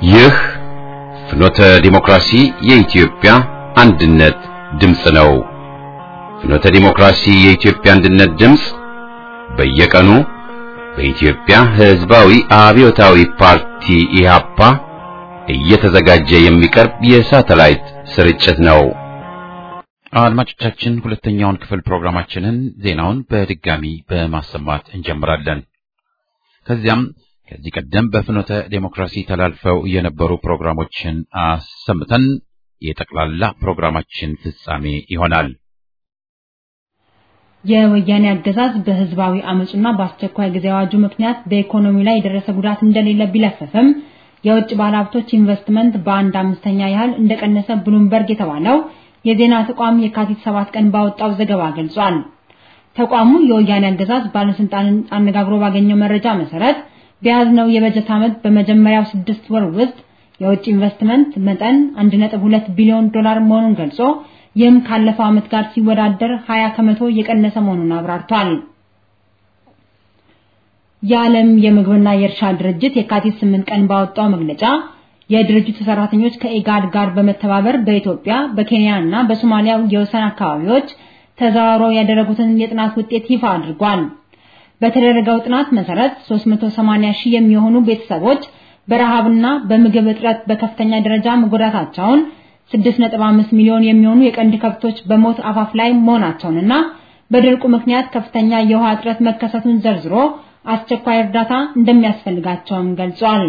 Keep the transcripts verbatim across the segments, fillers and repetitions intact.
ይህ ፍኖተ ዲሞክራሲ የኢትዮጵያ አንድነት ድምጽ ነው። ፍኖተ ዲሞክራሲ የኢትዮጵያ አንድነት ድምጽ በየቀኑ በኢትዮጵያ ሕዝባዊ አብዮታዊ ፓርቲ ኢህአፓ እየተዘጋጀ የሚቀርብ የሳተላይት ስርጭት ነው። አድማጮቻችን ሁለተኛውን ክፍል ፕሮግራማችንን ዜናውን በድጋሚ በማሰማት እንጀምራለን። ከዚያም ከዚህ ቀደም በፍኖተ ዴሞክራሲ ተላልፈው የነበሩ ፕሮግራሞችን አሰምተን የጠቅላላ ፕሮግራማችን ፍጻሜ ይሆናል። የወያኔ አገዛዝ በህዝባዊ አመጽና በአስቸኳይ ጊዜ አዋጁ ምክንያት በኢኮኖሚ ላይ የደረሰ ጉዳት እንደሌለ ቢለፈፍም የውጭ ባለሀብቶች ኢንቨስትመንት በአንድ አምስተኛ ያህል እንደቀነሰ ብሉምበርግ የተባለው የዜና ተቋም የካቲት ሰባት ቀን ባወጣው ዘገባ ገልጿል። ተቋሙ የወያኔ አገዛዝ ባለስልጣንን አነጋግሮ ባገኘው መረጃ መሰረት በያዝነው የበጀት ዓመት በመጀመሪያው ስድስት ወር ውስጥ የውጭ ኢንቨስትመንት መጠን አንድ ነጥብ ሁለት ቢሊዮን ዶላር መሆኑን ገልጾ ይህም ካለፈው ዓመት ጋር ሲወዳደር ሀያ ከመቶ የቀነሰ መሆኑን አብራርቷል። የዓለም የምግብና የእርሻ ድርጅት የካቲት ስምንት ቀን ባወጣው መግለጫ የድርጅቱ ሰራተኞች ከኢጋድ ጋር በመተባበር በኢትዮጵያ በኬንያና በሶማሊያ የወሰን አካባቢዎች ተዘዋውረው ያደረጉትን የጥናት ውጤት ይፋ አድርጓል። በተደረገው ጥናት መሰረት ሶስት መቶ ሰማንያ ሺህ የሚሆኑ ቤተሰቦች በረሃብና በምግብ እጥረት በከፍተኛ ደረጃ መጎዳታቸውን፣ ስድስት ነጥብ አምስት ሚሊዮን የሚሆኑ የቀንድ ከብቶች በሞት አፋፍ ላይ መሆናቸውንና በድርቁ ምክንያት ከፍተኛ የውሃ እጥረት መከሰቱን ዘርዝሮ አስቸኳይ እርዳታ እንደሚያስፈልጋቸውም ገልጿል።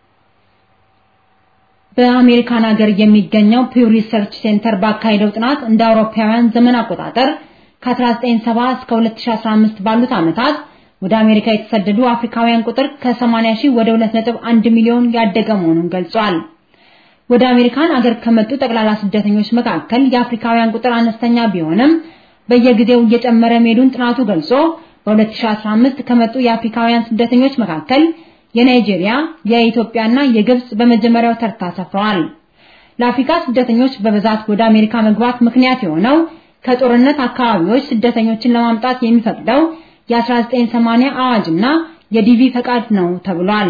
በአሜሪካን ሀገር የሚገኘው ፒው ሪሰርች ሴንተር ባካሄደው ጥናት እንደ አውሮፓውያን ዘመን አቆጣጠር ከ1970 እስከ ሁለት ሺህ አስራ አምስት ባሉት ዓመታት ወደ አሜሪካ የተሰደዱ አፍሪካውያን ቁጥር ከ80 ሺህ ወደ ሁለት ነጥብ አንድ ሚሊዮን ያደገ መሆኑን ገልጿል። ወደ አሜሪካን ሀገር ከመጡ ጠቅላላ ስደተኞች መካከል የአፍሪካውያን ቁጥር አነስተኛ ቢሆንም በየጊዜው እየጨመረ መሄዱን ጥናቱ ገልጾ በ2015 ከመጡ የአፍሪካውያን ስደተኞች መካከል የናይጄሪያ፣ የኢትዮጵያና የግብጽ በመጀመሪያው ተርታ ሰፍረዋል። ለአፍሪካ ስደተኞች በብዛት ወደ አሜሪካ መግባት ምክንያት የሆነው ከጦርነት አካባቢዎች ስደተኞችን ለማምጣት የሚፈቅደው የ1980 አዋጅና የዲቪ ፈቃድ ነው ተብሏል።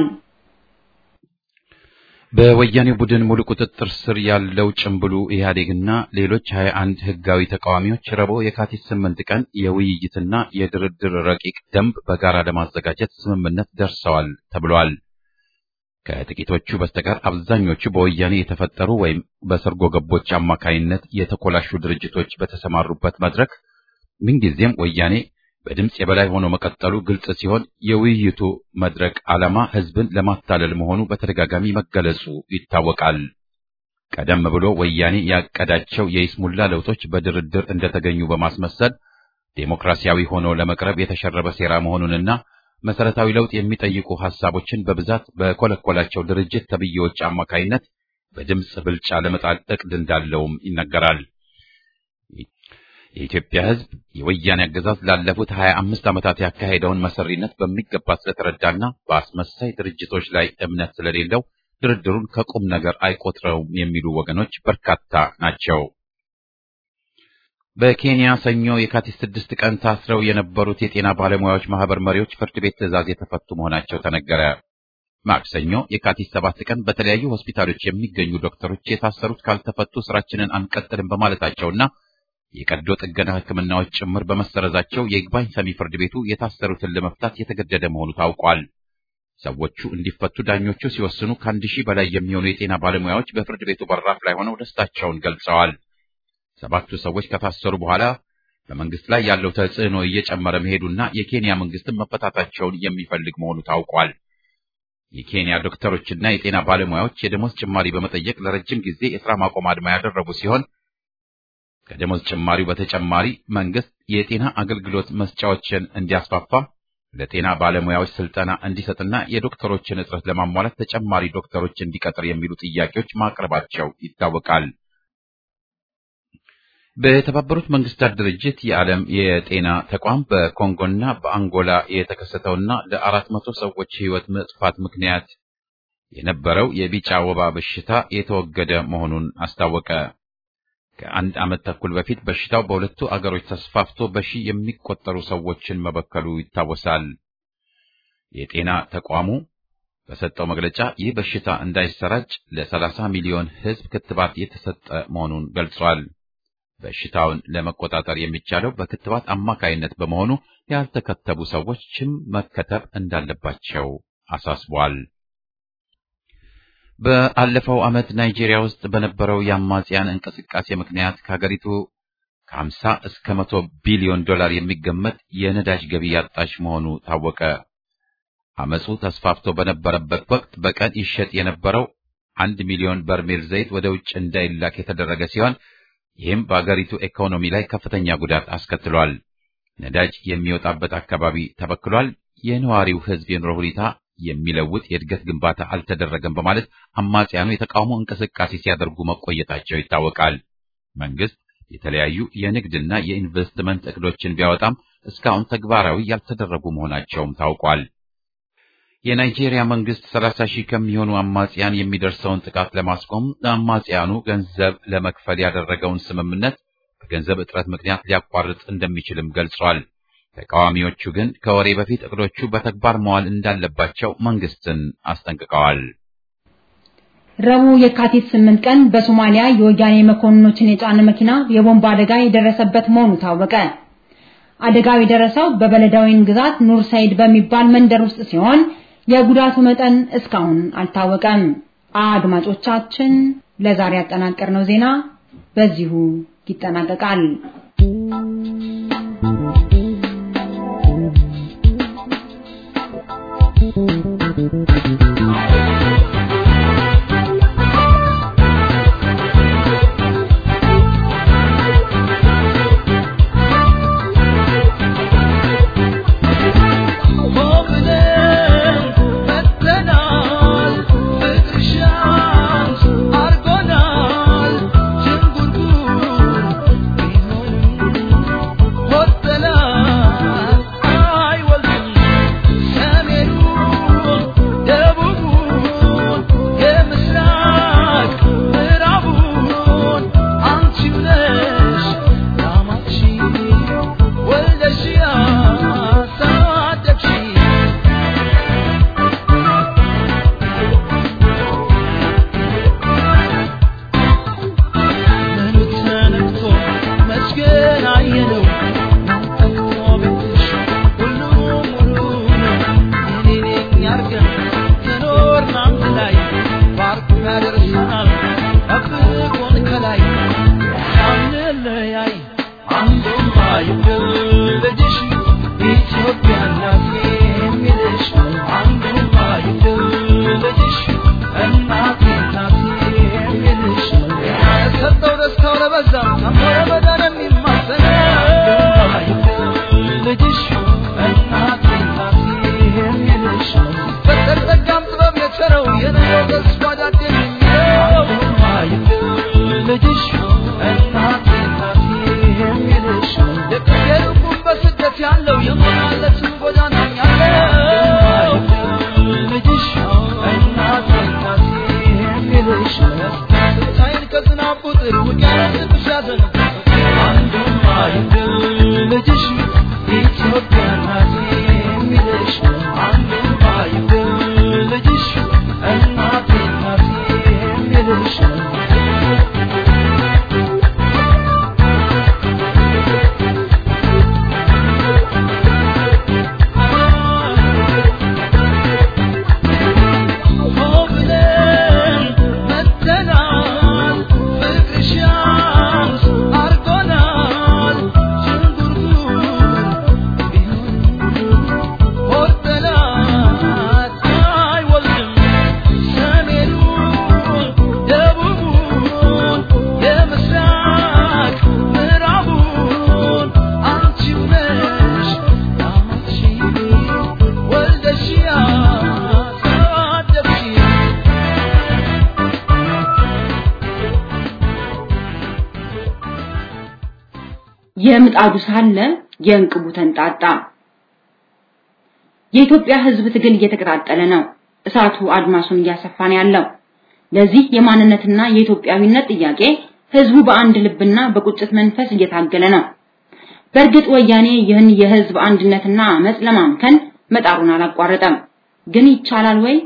በወያኔው ቡድን ሙሉ ቁጥጥር ስር ያለው ጭምብሉ ኢህአዴግና ሌሎች ሀያ አንድ ህጋዊ ተቃዋሚዎች ረቡዕ የካቲት ስምንት ቀን የውይይትና የድርድር ረቂቅ ደንብ በጋራ ለማዘጋጀት ስምምነት ደርሰዋል ተብሏል። ከጥቂቶቹ በስተቀር አብዛኞቹ በወያኔ የተፈጠሩ ወይም በሰርጎ ገቦች አማካይነት የተኮላሹ ድርጅቶች በተሰማሩበት መድረክ ምንጊዜም ወያኔ በድምጽ የበላይ ሆኖ መቀጠሉ ግልጽ ሲሆን የውይይቱ መድረክ ዓላማ ህዝብን ለማታለል መሆኑ በተደጋጋሚ መገለጹ ይታወቃል። ቀደም ብሎ ወያኔ ያቀዳቸው የይስሙላ ለውጦች በድርድር እንደተገኙ በማስመሰል ዴሞክራሲያዊ ሆኖ ለመቅረብ የተሸረበ ሴራ መሆኑንና መሰረታዊ ለውጥ የሚጠይቁ ሐሳቦችን በብዛት በኮለኮላቸው ድርጅት ተብዬዎች አማካይነት በድምጽ ብልጫ ለመጣል እቅድ እንዳለውም ይነገራል። የኢትዮጵያ ህዝብ የወያኔ አገዛዝ ላለፉት ሀያ አምስት ዓመታት ያካሄደውን መሰሪነት በሚገባ ስለተረዳና በአስመሳይ ድርጅቶች ላይ እምነት ስለሌለው ድርድሩን ከቁም ነገር አይቆጥረውም የሚሉ ወገኖች በርካታ ናቸው። በኬንያ ሰኞ የካቲት ስድስት ቀን ታስረው የነበሩት የጤና ባለሙያዎች ማህበር መሪዎች ፍርድ ቤት ትዕዛዝ የተፈቱ መሆናቸው ተነገረ። ማክሰኞ የካቲት ሰባት ቀን በተለያዩ ሆስፒታሎች የሚገኙ ዶክተሮች የታሰሩት ካልተፈቱ ስራችንን አንቀጥልም በማለታቸውና የቀዶ ጥገና ሕክምናዎች ጭምር በመሰረዛቸው የይግባኝ ሰሚ ፍርድ ቤቱ የታሰሩትን ለመፍታት የተገደደ መሆኑ ታውቋል። ሰዎቹ እንዲፈቱ ዳኞቹ ሲወስኑ ከአንድ ሺህ በላይ የሚሆኑ የጤና ባለሙያዎች በፍርድ ቤቱ በራፍ ላይ ሆነው ደስታቸውን ገልጸዋል። ሰባቱ ሰዎች ከታሰሩ በኋላ በመንግስት ላይ ያለው ተጽዕኖ እየጨመረ መሄዱና የኬንያ መንግስትን መፈታታቸውን የሚፈልግ መሆኑ ታውቋል። የኬንያ ዶክተሮችና የጤና ባለሙያዎች የደሞዝ ጭማሪ በመጠየቅ ለረጅም ጊዜ የሥራ ማቆም አድማ ያደረጉ ሲሆን ከደሞዝ ጭማሪው በተጨማሪ መንግስት የጤና አገልግሎት መስጫዎችን እንዲያስፋፋ፣ ለጤና ባለሙያዎች ስልጠና እንዲሰጥና የዶክተሮችን እጥረት ለማሟላት ተጨማሪ ዶክተሮች እንዲቀጥር የሚሉ ጥያቄዎች ማቅረባቸው ይታወቃል። በተባበሩት መንግስታት ድርጅት የዓለም የጤና ተቋም በኮንጎና በአንጎላ የተከሰተውና ለአራት መቶ ሰዎች ሕይወት መጥፋት ምክንያት የነበረው የቢጫ ወባ በሽታ የተወገደ መሆኑን አስታወቀ። ከአንድ ዓመት ተኩል በፊት በሽታው በሁለቱ አገሮች ተስፋፍቶ በሺህ የሚቆጠሩ ሰዎችን መበከሉ ይታወሳል። የጤና ተቋሙ በሰጠው መግለጫ ይህ በሽታ እንዳይሰራጭ ለሰላሳ ሚሊዮን ሕዝብ ክትባት የተሰጠ መሆኑን ገልጿል። በሽታውን ለመቆጣጠር የሚቻለው በክትባት አማካይነት በመሆኑ ያልተከተቡ ሰዎችም መከተብ እንዳለባቸው አሳስቧል። በአለፈው ዓመት ናይጄሪያ ውስጥ በነበረው የአማጽያን እንቅስቃሴ ምክንያት ከሀገሪቱ ከሀምሳ እስከ መቶ ቢሊዮን ዶላር የሚገመት የነዳጅ ገቢ ያጣች መሆኑ ታወቀ። አመጹ ተስፋፍቶ በነበረበት ወቅት በቀን ይሸጥ የነበረው አንድ ሚሊዮን በርሜል ዘይት ወደ ውጭ እንዳይላክ የተደረገ ሲሆን ይህም በአገሪቱ ኢኮኖሚ ላይ ከፍተኛ ጉዳት አስከትሏል። ነዳጅ የሚወጣበት አካባቢ ተበክሏል። የነዋሪው ሕዝብ የኑሮ ሁኔታ የሚለውጥ የእድገት ግንባታ አልተደረገም በማለት አማጽያኑ የተቃውሞ እንቅስቃሴ ሲያደርጉ መቆየታቸው ይታወቃል። መንግስት የተለያዩ የንግድና የኢንቨስትመንት እቅዶችን ቢያወጣም እስካሁን ተግባራዊ ያልተደረጉ መሆናቸውም ታውቋል። የናይጄሪያ መንግስት ሰላሳ ሺህ ከሚሆኑ አማጽያን የሚደርሰውን ጥቃት ለማስቆም አማጽያኑ ገንዘብ ለመክፈል ያደረገውን ስምምነት በገንዘብ እጥረት ምክንያት ሊያቋርጥ እንደሚችልም ገልጿል። ተቃዋሚዎቹ ግን ከወሬ በፊት እቅዶቹ በተግባር መዋል እንዳለባቸው መንግስትን አስጠንቅቀዋል። ረቡዕ የካቲት ስምንት ቀን በሶማሊያ የወያኔ መኮንኖችን የጫነ መኪና የቦምብ አደጋ የደረሰበት መሆኑ ታወቀ። አደጋው የደረሰው በበለዳዊን ግዛት ኑር ሳይድ በሚባል መንደር ውስጥ ሲሆን የጉዳቱ መጠን እስካሁን አልታወቀም። አድማጮቻችን ለዛሬ ያጠናቀርነው ዜና በዚሁ ይጠናቀቃል። የምጣዱ ሳለ የእንቅቡ ተንጣጣ። የኢትዮጵያ ሕዝብ ትግል እየተቀጣጠለ ነው። እሳቱ አድማሱን እያሰፋን ያለው ለዚህ የማንነትና የኢትዮጵያዊነት ጥያቄ ሕዝቡ በአንድ ልብና በቁጭት መንፈስ እየታገለ ነው። በእርግጥ ወያኔ ይህን የሕዝብ አንድነትና አመጽ ለማምከን መጣሩን አላቋረጠም። ግን ይቻላል ወይ?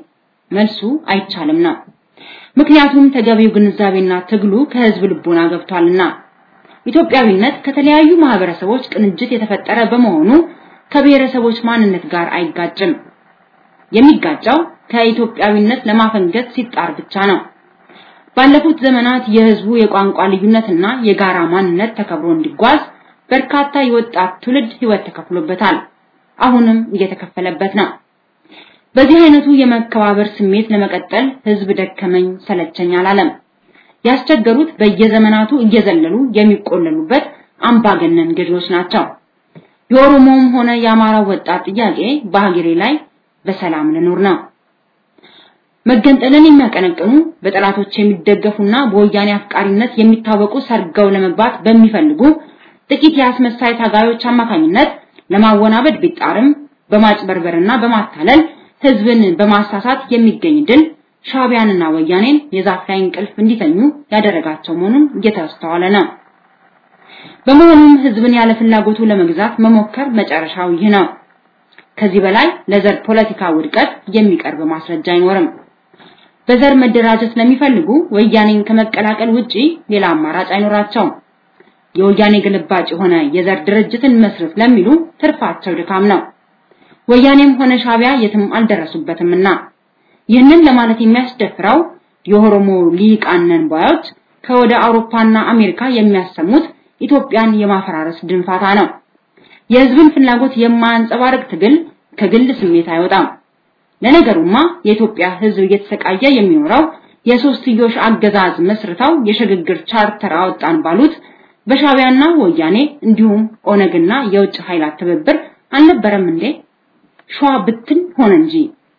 መልሱ አይቻልም ነው። ምክንያቱም ተገቢው ግንዛቤና ትግሉ ከህዝብ ልቦና ገብቷልና። ኢትዮጵያዊነት ከተለያዩ ማህበረሰቦች ቅንጅት የተፈጠረ በመሆኑ ከብሔረሰቦች ማንነት ጋር አይጋጭም። የሚጋጫው ከኢትዮጵያዊነት ለማፈንገጥ ሲጣር ብቻ ነው። ባለፉት ዘመናት የህዝቡ የቋንቋ ልዩነትና የጋራ ማንነት ተከብሮ እንዲጓዝ በርካታ የወጣት ትውልድ ህይወት ተከፍሎበታል። አሁንም እየተከፈለበት ነው። በዚህ አይነቱ የመከባበር ስሜት ለመቀጠል ህዝብ ደከመኝ ሰለቸኝ አላለም። ያስቸገሩት በየዘመናቱ እየዘለሉ የሚቆለሉበት አምባገነን ገዢዎች ናቸው። የኦሮሞም ሆነ የአማራ ወጣት ጥያቄ በሀገሬ ላይ በሰላም ልኖር ነው። መገንጠልን የሚያቀነቅኑ በጠላቶች የሚደገፉና በወያኔ አፍቃሪነት የሚታወቁ ሰርገው ለመግባት በሚፈልጉ ጥቂት ያስመሳይ ታጋዮች አማካኝነት ለማወናበድ ቢጣርም በማጭበርበርና በማታለል ህዝብን በማሳሳት የሚገኝ ድል ሻቢያንና ወያኔን የዛፍ ላይ እንቅልፍ እንዲተኙ ያደረጋቸው መሆኑን እየተስተዋለ ነው። በመሆኑም ህዝብን ያለ ፍላጎቱ ለመግዛት መሞከር መጨረሻው ይህ ነው። ከዚህ በላይ ለዘር ፖለቲካ ውድቀት የሚቀርብ ማስረጃ አይኖርም። በዘር መደራጀት ለሚፈልጉ ወያኔን ከመቀላቀል ውጪ ሌላ አማራጭ አይኖራቸውም። የወያኔ ግልባጭ ሆነ የዘር ድርጅትን መስረት ለሚሉ ትርፋቸው ድካም ነው። ወያኔም ሆነ ሻቢያ የትም አልደረሱበትምና ይህንን ለማለት የሚያስደፍረው የኦሮሞ ሊቃነን ባዮች ከወደ አውሮፓና አሜሪካ የሚያሰሙት ኢትዮጵያን የማፈራረስ ድንፋታ ነው። የህዝብን ፍላጎት የማንጸባረቅ ትግል ከግል ስሜት አይወጣም። ለነገሩማ የኢትዮጵያ ህዝብ እየተሰቃየ የሚኖረው የሶስትዮሽ አገዛዝ መስርተው የሽግግር ቻርተር አወጣን ባሉት በሻቢያና ወያኔ እንዲሁም ኦነግና የውጭ ኃይላት ትብብር አልነበረም እንዴ? ሸዋ ብትን ሆነ እንጂ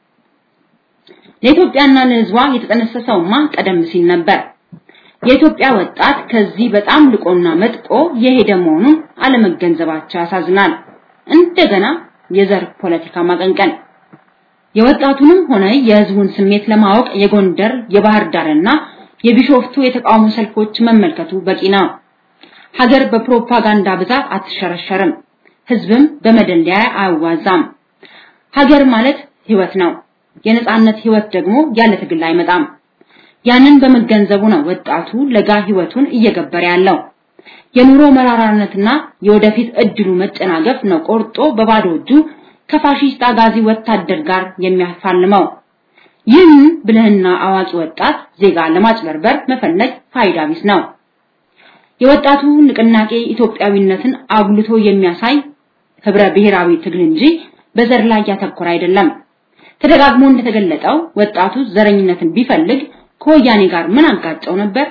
ለኢትዮጵያና ለህዝቧ የተጠነሰሰውማ ቀደም ሲል ነበር። የኢትዮጵያ ወጣት ከዚህ በጣም ልቆና መጥቆ የሄደ መሆኑን አለመገንዘባቸው ያሳዝናል። እንደገና የዘር ፖለቲካ ማቀንቀን የወጣቱንም ሆነ የህዝቡን ስሜት ለማወቅ የጎንደር የባህር ዳርና የቢሾፍቱ የተቃውሞ ሰልፎች መመልከቱ በቂ ነው። ሀገር በፕሮፓጋንዳ ብዛት አትሸረሸርም፣ ህዝብም በመደለያ አይዋዛም። ሀገር ማለት ህይወት ነው። የነጻነት ህይወት ደግሞ ያለ ትግል አይመጣም። ያንን በመገንዘቡ ነው ወጣቱ ለጋ ህይወቱን እየገበረ ያለው። የኑሮ መራራነትና የወደፊት እድሉ መጨናገፍ ነው ቆርጦ በባዶ እጁ ከፋሺስት አጋዚ ወታደር ጋር የሚያፋልመው። ይህን ብልህና አዋቂ ወጣት ዜጋ ለማጭበርበር መፈለግ ፋይዳ ቢስ ነው። የወጣቱ ንቅናቄ ኢትዮጵያዊነትን አጉልቶ የሚያሳይ ህብረ ብሔራዊ ትግል እንጂ በዘር ላይ ያተኮረ አይደለም። ተደጋግሞ እንደተገለጠው ወጣቱ ዘረኝነትን ቢፈልግ ከወያኔ ጋር ምን አጋጨው ነበር?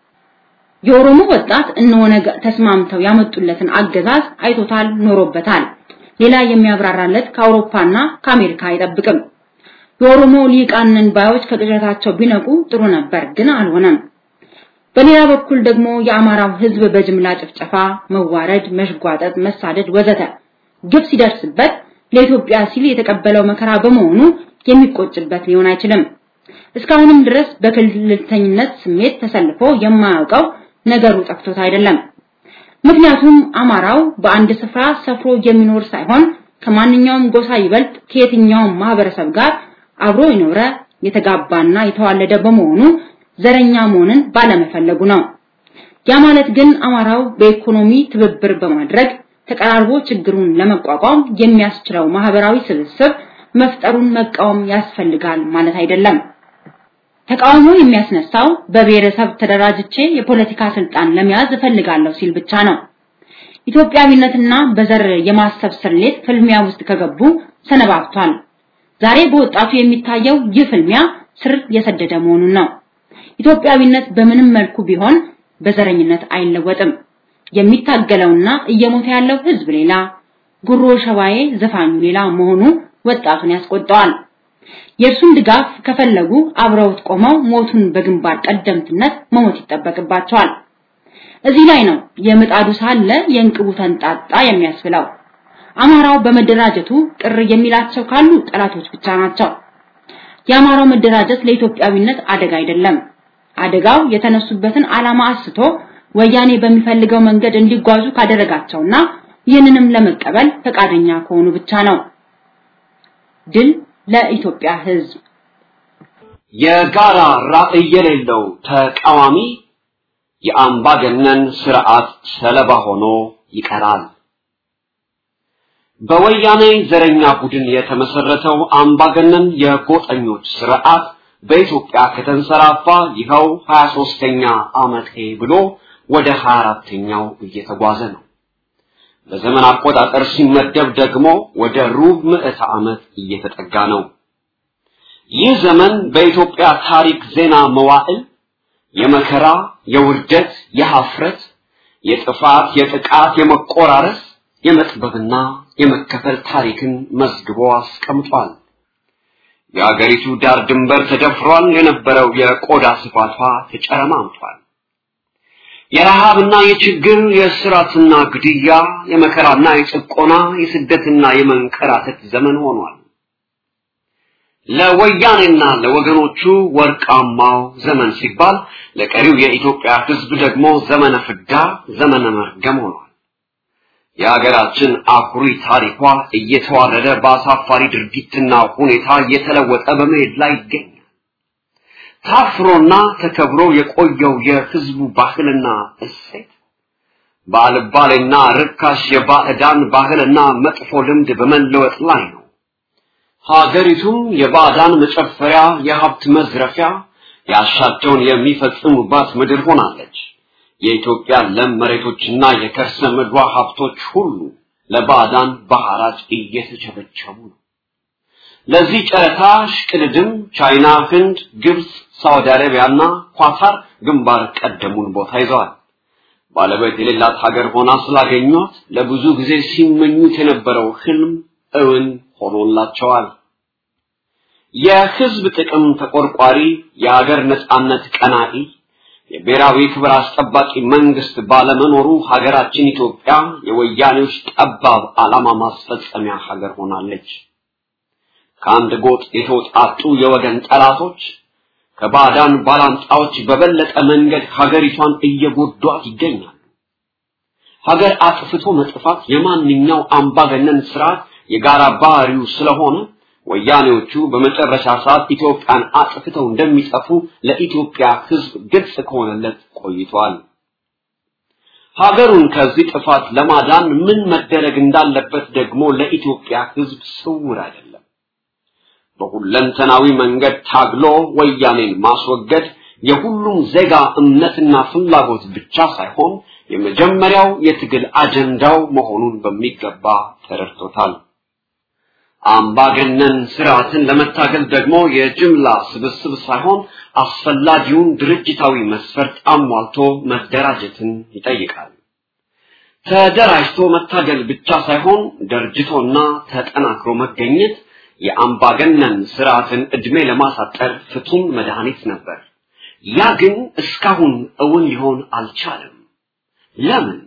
የኦሮሞ ወጣት እነሆነ ተስማምተው ያመጡለትን አገዛዝ አይቶታል፣ ኖሮበታል። ሌላ የሚያብራራለት ከአውሮፓና ከአሜሪካ አይጠብቅም። የኦሮሞ ሊቃነን ባዮች ከቅዠታቸው ቢነቁ ጥሩ ነበር፣ ግን አልሆነም። በሌላ በኩል ደግሞ የአማራው ህዝብ በጅምላ ጭፍጨፋ፣ መዋረድ፣ መሽጓጠጥ፣ መሳደድ ወዘተ ግፍ ሲደርስበት ለኢትዮጵያ ሲል የተቀበለው መከራ በመሆኑ የሚቆጭበት ሊሆን አይችልም። እስካሁንም ድረስ በክልልተኝነት ስሜት ተሰልፎ የማያውቀው ነገሩ ጠፍቶት አይደለም። ምክንያቱም አማራው በአንድ ስፍራ ሰፍሮ የሚኖር ሳይሆን ከማንኛውም ጎሳ ይበልጥ ከየትኛውም ማህበረሰብ ጋር አብሮ ይኖረ የተጋባና የተዋለደ በመሆኑ ዘረኛ መሆንን ባለመፈለጉ ነው። ያ ማለት ግን አማራው በኢኮኖሚ ትብብር በማድረግ ተቀራርቦ ችግሩን ለመቋቋም የሚያስችለው ማህበራዊ ስብስብ መፍጠሩን መቃወም ያስፈልጋል ማለት አይደለም። ተቃውሞ የሚያስነሳው በብሔረሰብ ተደራጅቼ የፖለቲካ ስልጣን ለመያዝ እፈልጋለሁ ሲል ብቻ ነው። ኢትዮጵያዊነትና በዘር የማሰብ ስሌት ፍልሚያ ውስጥ ከገቡ ሰነባብቷል። ዛሬ በወጣቱ የሚታየው ይህ ፍልሚያ ስር የሰደደ መሆኑን ነው። ኢትዮጵያዊነት በምንም መልኩ ቢሆን በዘረኝነት አይለወጥም። የሚታገለውና እየሞተ ያለው ህዝብ ሌላ፣ ጉሮ ሸዋዬ ዘፋኙ ሌላ መሆኑ ወጣቱን ያስቆጣዋል። የእርሱን ድጋፍ ከፈለጉ አብረውት ቆመው ሞቱን በግንባር ቀደምትነት መሞት ይጠበቅባቸዋል። እዚህ ላይ ነው የምጣዱ ሳለ የእንቅቡ ተንጣጣ የሚያስብለው። አማራው በመደራጀቱ ቅር የሚላቸው ካሉ ጠላቶች ብቻ ናቸው። የአማራው መደራጀት ለኢትዮጵያዊነት አደጋ አይደለም። አደጋው የተነሱበትን ዓላማ አስቶ ወያኔ በሚፈልገው መንገድ እንዲጓዙ ካደረጋቸውና ይህንንም ለመቀበል ፈቃደኛ ከሆኑ ብቻ ነው። ድል ለኢትዮጵያ ህዝብ። የጋራ ራዕይ የሌለው ተቃዋሚ የአምባገነን ስርዓት ሰለባ ሆኖ ይቀራል። በወያኔ ዘረኛ ቡድን የተመሰረተው አምባገነን የጎጠኞች ስርዓት በኢትዮጵያ ከተንሰራፋ ይኸው ሃያ ሶስተኛ ዓመቴ ብሎ ወደ ሃያ አራተኛው እየተጓዘ ነው። በዘመን አቆጣጠር ሲመደብ ደግሞ ወደ ሩብ ምዕተ ዓመት እየተጠጋ ነው። ይህ ዘመን በኢትዮጵያ ታሪክ ዜና መዋዕል የመከራ፣ የውርደት፣ የሐፍረት፣ የጥፋት፣ የጥቃት፣ የመቆራረስ፣ የመጥበብና የመከፈል ታሪክን መዝግቦ አስቀምጧል። የአገሪቱ ዳር ድንበር ተደፍሯል። የነበረው የቆዳ ስፋቷ ተጨረማምቷል። የረሃብና የችግር፣ የስራትና ግድያ፣ የመከራና የጭቆና፣ የስደትና የመንከራተት ዘመን ሆኗል። ለወያኔና ለወገኖቹ ወርቃማው ዘመን ሲባል ለቀሪው የኢትዮጵያ ሕዝብ ደግሞ ዘመነ ፍዳ፣ ዘመነ መርገም ሆኗል። የሀገራችን አኩሪ ታሪኳ እየተዋረደ በአሳፋሪ ድርጊትና ሁኔታ እየተለወጠ በመሄድ ላይ ይገኛል። ታፍሮና ተከብሮ የቆየው የሕዝቡ ባህልና እሴት ባልባሌና ርካሽ የባዕዳን ባህልና መጥፎ ልምድ በመለወጥ ላይ ነው። ሀገሪቱም የባዕዳን መጨፈሪያ፣ የሀብት መዝረፊያ፣ ያሻቸውን የሚፈጽሙባት ምድር ሆናለች። የኢትዮጵያ ለም መሬቶችና የከርሰ ምድሯ ሀብቶች ሁሉ ለባዕዳን በሐራጅ እየተቸበቸቡ ነው። ለዚህ ጨረታ ሽቅድድም ቻይና፣ ህንድ፣ ግብጽ፣ ሳውዲ አረቢያና ኳታር ግንባር ቀደሙን ቦታ ይዘዋል። ባለቤት የሌላት ሀገር ሆና ስላገኟት ለብዙ ጊዜ ሲመኙት የነበረው ህልም እውን ሆኖላቸዋል። የህዝብ ጥቅም ተቆርቋሪ፣ የሀገር ነጻነት ቀናኢ፣ የብሔራዊ ክብር አስጠባቂ መንግስት ባለመኖሩ ሀገራችን ኢትዮጵያ የወያኔዎች ጠባብ ዓላማ ማስፈጸሚያ ሀገር ሆናለች። ከአንድ ጎጥ የተውጣጡ የወገን ጠላቶች ከባዕዳን ባላንጣዎች በበለጠ መንገድ ሀገሪቷን እየጎዷት ይገኛሉ። ሀገር አጥፍቶ መጥፋት የማንኛው አምባገነን ስርዓት የጋራ ባህሪው ስለሆነ ወያኔዎቹ በመጨረሻ ሰዓት ኢትዮጵያን አጥፍተው እንደሚጠፉ ለኢትዮጵያ ሕዝብ ግልጽ ከሆነለት ቆይቷል። ሀገሩን ከዚህ ጥፋት ለማዳን ምን መደረግ እንዳለበት ደግሞ ለኢትዮጵያ ሕዝብ ስውር አይደለም። በሁለንተናዊ መንገድ ታግሎ ወያኔን ማስወገድ የሁሉም ዜጋ እምነትና ፍላጎት ብቻ ሳይሆን የመጀመሪያው የትግል አጀንዳው መሆኑን በሚገባ ተረድቶታል። አምባገነን ስርዓትን ለመታገል ደግሞ የጅምላ ስብስብ ሳይሆን አስፈላጊውን ድርጅታዊ መስፈርት አሟልቶ መደራጀትን ይጠይቃል። ተደራጅቶ መታገል ብቻ ሳይሆን ደርጅቶና ተጠናክሮ መገኘት የአምባገነን ስርዓትን እድሜ ለማሳጠር ፍቱን መድኃኒት ነበር። ያ ግን እስካሁን እውን ሊሆን አልቻለም። ለምን?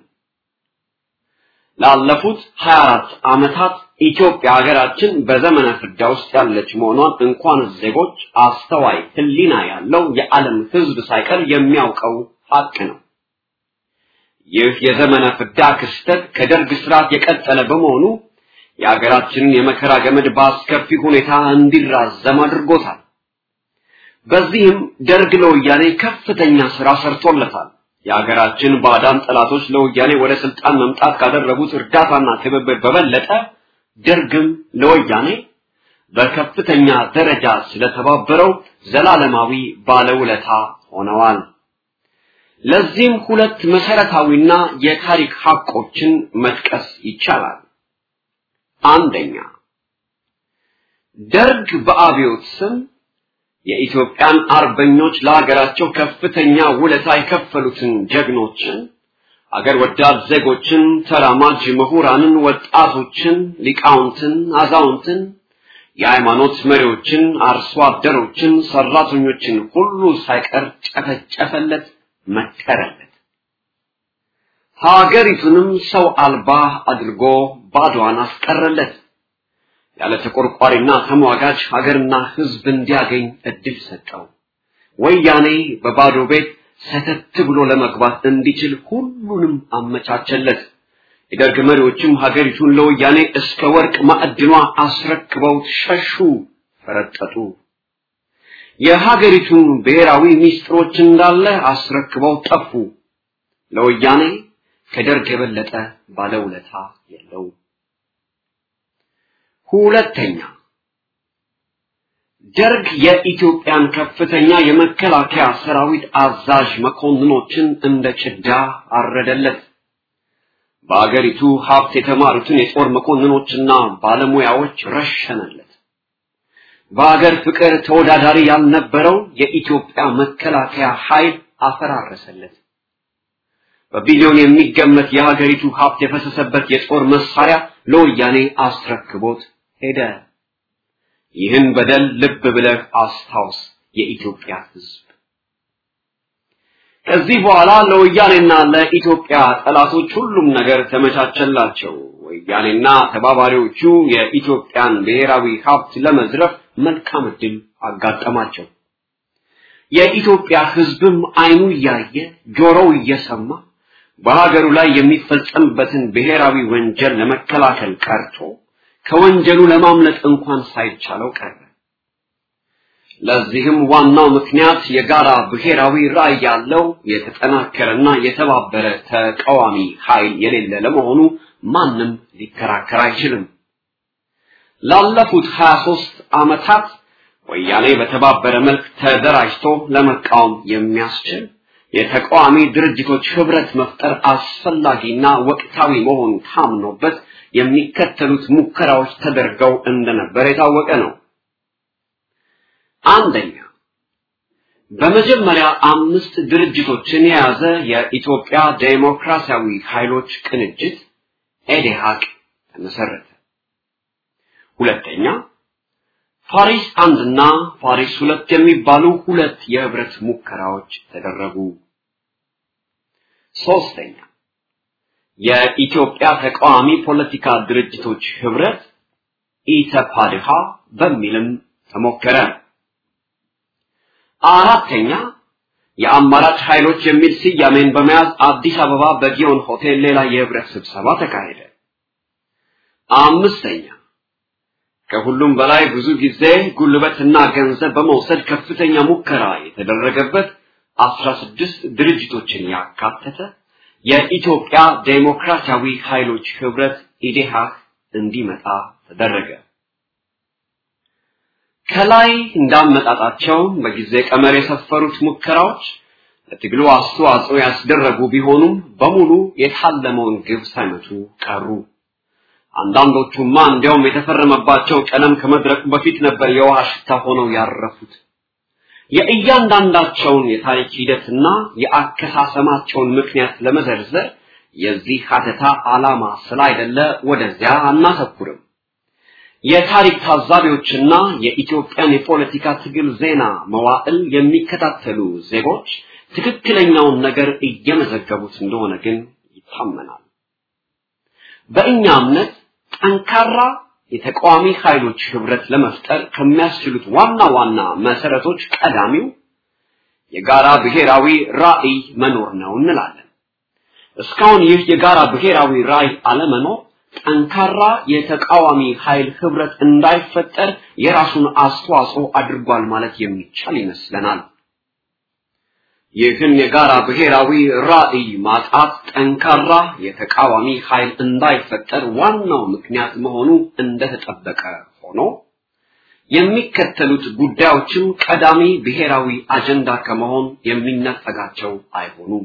ላለፉት ሃያ አራት ዓመታት ኢትዮጵያ ሀገራችን በዘመነ ፍዳ ውስጥ ያለች መሆኗን እንኳን ዜጎች አስተዋይ ህሊና ያለው የዓለም ህዝብ ሳይቀር የሚያውቀው ሀቅ ነው። ይህ የዘመነ ፍዳ ክስተት ከደርግ ስርዓት የቀጠለ በመሆኑ የሀገራችንን የመከራ ገመድ በአስከፊ ሁኔታ እንዲራዘም አድርጎታል። በዚህም ደርግ ለወያኔ ከፍተኛ ስራ ሰርቶለታል። የሀገራችን ባዕዳን ጠላቶች ለወያኔ ወደ ስልጣን መምጣት ካደረጉት እርዳታና ትብብር በበለጠ ደርግም ለወያኔ በከፍተኛ ደረጃ ስለተባበረው ዘላለማዊ ባለውለታ ሆነዋል። ለዚህም ሁለት መሰረታዊና የታሪክ ሐቆችን መጥቀስ ይቻላል። አንደኛ፣ ደርግ በአብዮት ስም የኢትዮጵያን አርበኞች ለሀገራቸው ከፍተኛ ውለታ የከፈሉትን ጀግኖችን፣ አገር ወዳድ ዜጎችን፣ ተራማጅ ምሁራንን፣ ወጣቶችን፣ ሊቃውንትን፣ አዛውንትን፣ የሃይማኖት መሪዎችን፣ አርሶ አደሮችን፣ ሰራተኞችን ሁሉ ሳይቀር ጨፈጨፈለት፣ መከረለት። ሀገሪቱንም ሰው አልባ አድርጎ ባዶዋን አስቀረለት። ያለ ተቆርቋሪና ተሟጋች ሀገርና ሕዝብ እንዲያገኝ እድል ሰጠው። ወያኔ በባዶ ቤት ሰተት ብሎ ለመግባት እንዲችል ሁሉንም አመቻቸለት። የደርግ መሪዎችም ሀገሪቱን ለወያኔ እስከ ወርቅ ማዕድኗ አስረክበው ሸሹ፣ ፈረጠጡ። የሀገሪቱን ብሔራዊ ሚስጥሮች እንዳለ አስረክበው ጠፉ። ለወያኔ ከደርግ የበለጠ ባለውለታ የለው። ሁለተኛ ደርግ የኢትዮጵያን ከፍተኛ የመከላከያ ሰራዊት አዛዥ መኮንኖችን እንደ ጭዳ አረደለት። በአገሪቱ ሀብት የተማሩትን የጦር መኮንኖችና ባለሙያዎች ረሸነለት። በአገር ፍቅር ተወዳዳሪ ያልነበረው የኢትዮጵያ መከላከያ ኃይል አፈራረሰለት። በቢሊዮን የሚገመት የሀገሪቱ ሀብት የፈሰሰበት የጦር መሳሪያ ለወያኔ አስረክቦት ሄደ። ይህን በደል ልብ ብለህ አስታውስ የኢትዮጵያ ሕዝብ። ከዚህ በኋላ ለወያኔና ለኢትዮጵያ ጠላቶች ሁሉም ነገር ተመቻቸላቸው። ወያኔና ተባባሪዎቹ የኢትዮጵያን ብሔራዊ ሀብት ለመዝረፍ መልካም ዕድል አጋጠማቸው። የኢትዮጵያ ሕዝብም አይኑ እያየ ጆሮው እየሰማ በሀገሩ ላይ የሚፈጸምበትን ብሔራዊ ወንጀል ለመከላከል ቀርቶ ከወንጀሉ ለማምለጥ እንኳን ሳይቻለው ቀረ። ለዚህም ዋናው ምክንያት የጋራ ብሔራዊ ራዕይ ያለው የተጠናከረና የተባበረ ተቃዋሚ ኃይል የሌለ ለመሆኑ ማንም ሊከራከር አይችልም። ላለፉት ሀያ ሦስት ዓመታት ወያኔ በተባበረ መልክ ተደራጅቶ ለመቃወም የሚያስችል የተቃዋሚ ድርጅቶች ህብረት መፍጠር አስፈላጊና ወቅታዊ መሆኑ ታምኖበት የሚከተሉት ሙከራዎች ተደርገው እንደነበር የታወቀ ነው። አንደኛ በመጀመሪያ አምስት ድርጅቶችን የያዘ የኢትዮጵያ ዴሞክራሲያዊ ኃይሎች ቅንጅት ኢዴሃቅ ተመሰረተ። ሁለተኛ ፓሪስ አንድና ፓሪስ ሁለት የሚባሉ ሁለት የህብረት ሙከራዎች ተደረጉ። ሶስተኛ የኢትዮጵያ ተቃዋሚ ፖለቲካ ድርጅቶች ህብረት ኢተፓድሃ በሚልም ተሞከረ። አራተኛ የአማራጭ ኃይሎች የሚል ስያሜን በመያዝ አዲስ አበባ በጊዮን ሆቴል ሌላ የህብረት ስብሰባ ተካሄደ። አምስተኛ ከሁሉም በላይ ብዙ ጊዜ ጉልበትና ገንዘብ በመውሰድ ከፍተኛ ሙከራ የተደረገበት አስራ ስድስት ድርጅቶችን ያካተተ የኢትዮጵያ ዴሞክራሲያዊ ኃይሎች ህብረት ኢዴሃቅ እንዲመጣ ተደረገ። ከላይ እንዳመጣጣቸው በጊዜ ቀመር የሰፈሩት ሙከራዎች ለትግሉ አስተዋጽኦ ያስደረጉ ቢሆኑም በሙሉ የታለመውን ግብ ሳይመቱ ቀሩ። አንዳንዶቹማ እንዲያውም የተፈረመባቸው ቀለም ከመድረቁ በፊት ነበር የውሃ ሽታ ሆነው ያረፉት። የእያንዳንዳቸውን የታሪክ ሂደትና የአከሳሰማቸውን ምክንያት ለመዘርዘር የዚህ ሀተታ ዓላማ ስላይደለ ወደዚያ አናተኩርም። የታሪክ ታዛቢዎችና የኢትዮጵያን የፖለቲካ ትግል ዜና መዋዕል የሚከታተሉ ዜጎች ትክክለኛውን ነገር እየመዘገቡት እንደሆነ ግን ይታመናል። በእኛ እምነት ጠንካራ የተቃዋሚ ኃይሎች ህብረት ለመፍጠር ከሚያስችሉት ዋና ዋና መሰረቶች ቀዳሚው የጋራ ብሔራዊ ራዕይ መኖር ነው እንላለን። እስካሁን ይህ የጋራ ብሔራዊ ራዕይ አለመኖር ጠንካራ የተቃዋሚ ኃይል ህብረት እንዳይፈጠር የራሱን አስተዋጽኦ አድርጓል ማለት የሚቻል ይመስለናል። ይህን የጋራ ብሔራዊ ራዕይ ማጣት ጠንካራ የተቃዋሚ ኃይል እንዳይፈጠር ዋናው ምክንያት መሆኑ እንደተጠበቀ ሆኖ የሚከተሉት ጉዳዮችም ቀዳሚ ብሔራዊ አጀንዳ ከመሆን የሚነፈጋቸው አይሆኑም።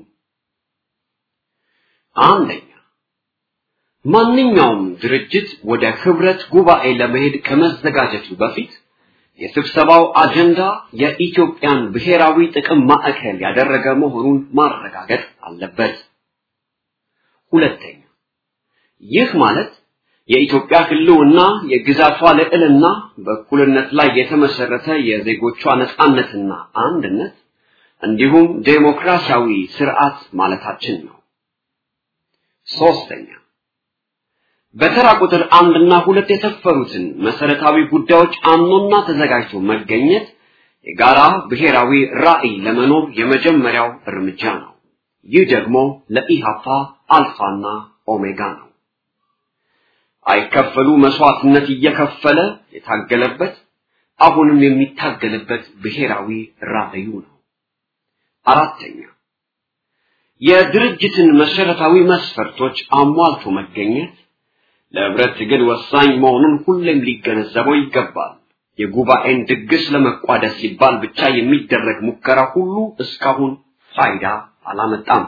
አንደኛ ማንኛውም ድርጅት ወደ ህብረት ጉባኤ ለመሄድ ከመዘጋጀቱ በፊት የስብሰባው አጀንዳ የኢትዮጵያን ብሔራዊ ጥቅም ማዕከል ያደረገ መሆኑን ማረጋገጥ አለበት። ሁለተኛ ይህ ማለት የኢትዮጵያ ህልውና የግዛቷ ልዕልና በእኩልነት ላይ የተመሰረተ የዜጎቿ ነጻነትና አንድነት እንዲሁም ዴሞክራሲያዊ ስርዓት ማለታችን ነው። ሶስተኛ በተራ ቁጥር አንድና ሁለት የተፈሩትን መሰረታዊ ጉዳዮች አምኖና ተዘጋጅቶ መገኘት የጋራ ብሔራዊ ራዕይ ለመኖር የመጀመሪያው እርምጃ ነው። ይህ ደግሞ ለኢሃፓ አልፋና ኦሜጋ ነው። አይከፈሉ መስዋዕትነት እየከፈለ የታገለበት አሁንም የሚታገልበት ብሔራዊ ራዕዩ ነው። አራተኛ የድርጅትን መሰረታዊ መስፈርቶች አሟልቶ መገኘት ለህብረት ትግል ወሳኝ መሆኑን ሁሌም ሊገነዘበው ይገባል። የጉባኤን ድግስ ለመቋደስ ሲባል ብቻ የሚደረግ ሙከራ ሁሉ እስካሁን ፋይዳ አላመጣም።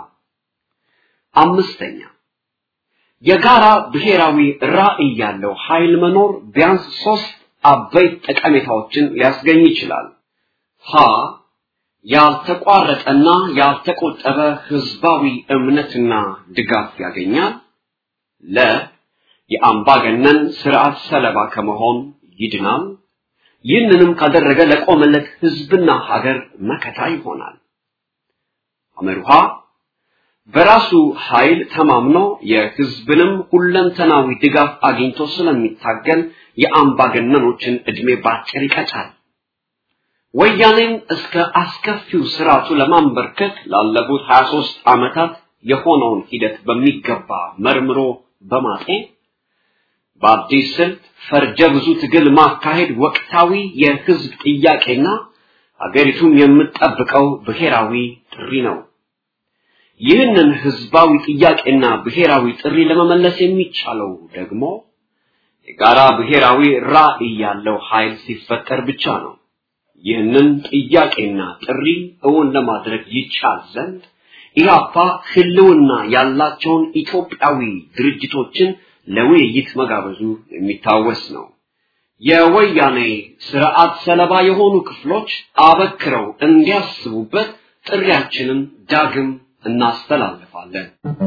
አምስተኛ የጋራ ብሔራዊ ራዕይ ያለው ኃይል መኖር ቢያንስ ሶስት አበይት ጠቀሜታዎችን ሊያስገኝ ይችላል። ሀ ያልተቋረጠና ያልተቆጠበ ህዝባዊ እምነትና ድጋፍ ያገኛል። ለ የአምባገነን ስርዓት ሰለባ ከመሆን ይድናል። ይህንንም ካደረገ ለቆመለት ህዝብና ሀገር መከታ ይሆናል። አመርሃ በራሱ ኃይል ተማምኖ የህዝብንም ሁለንተናዊ ድጋፍ አግኝቶ ስለሚታገል የአምባገነኖችን እድሜ ባጭር ይቀጫል። ወያኔን እስከ አስከፊው ስርዓቱ ለማንበርከክ ላለፉት ሀያ ሶስት ዓመታት የሆነውን ሂደት በሚገባ መርምሮ በማጤን በአዲስ ስልት ፈርጀ ብዙ ትግል ማካሄድ ወቅታዊ የህዝብ ጥያቄና አገሪቱም የምትጠብቀው ብሔራዊ ጥሪ ነው። ይህንን ህዝባዊ ጥያቄና ብሔራዊ ጥሪ ለመመለስ የሚቻለው ደግሞ የጋራ ብሔራዊ ራዕይ ያለው ኃይል ሲፈጠር ብቻ ነው። ይህንን ጥያቄና ጥሪ እውን ለማድረግ ይቻል ዘንድ ኢህአፓ ህልውና ያላቸውን ኢትዮጵያዊ ድርጅቶችን ለውይይት መጋበዙ የሚታወስ ነው። የወያኔ ስርዓት ሰለባ የሆኑ ክፍሎች አበክረው እንዲያስቡበት ጥሪያችንን ዳግም እናስተላልፋለን።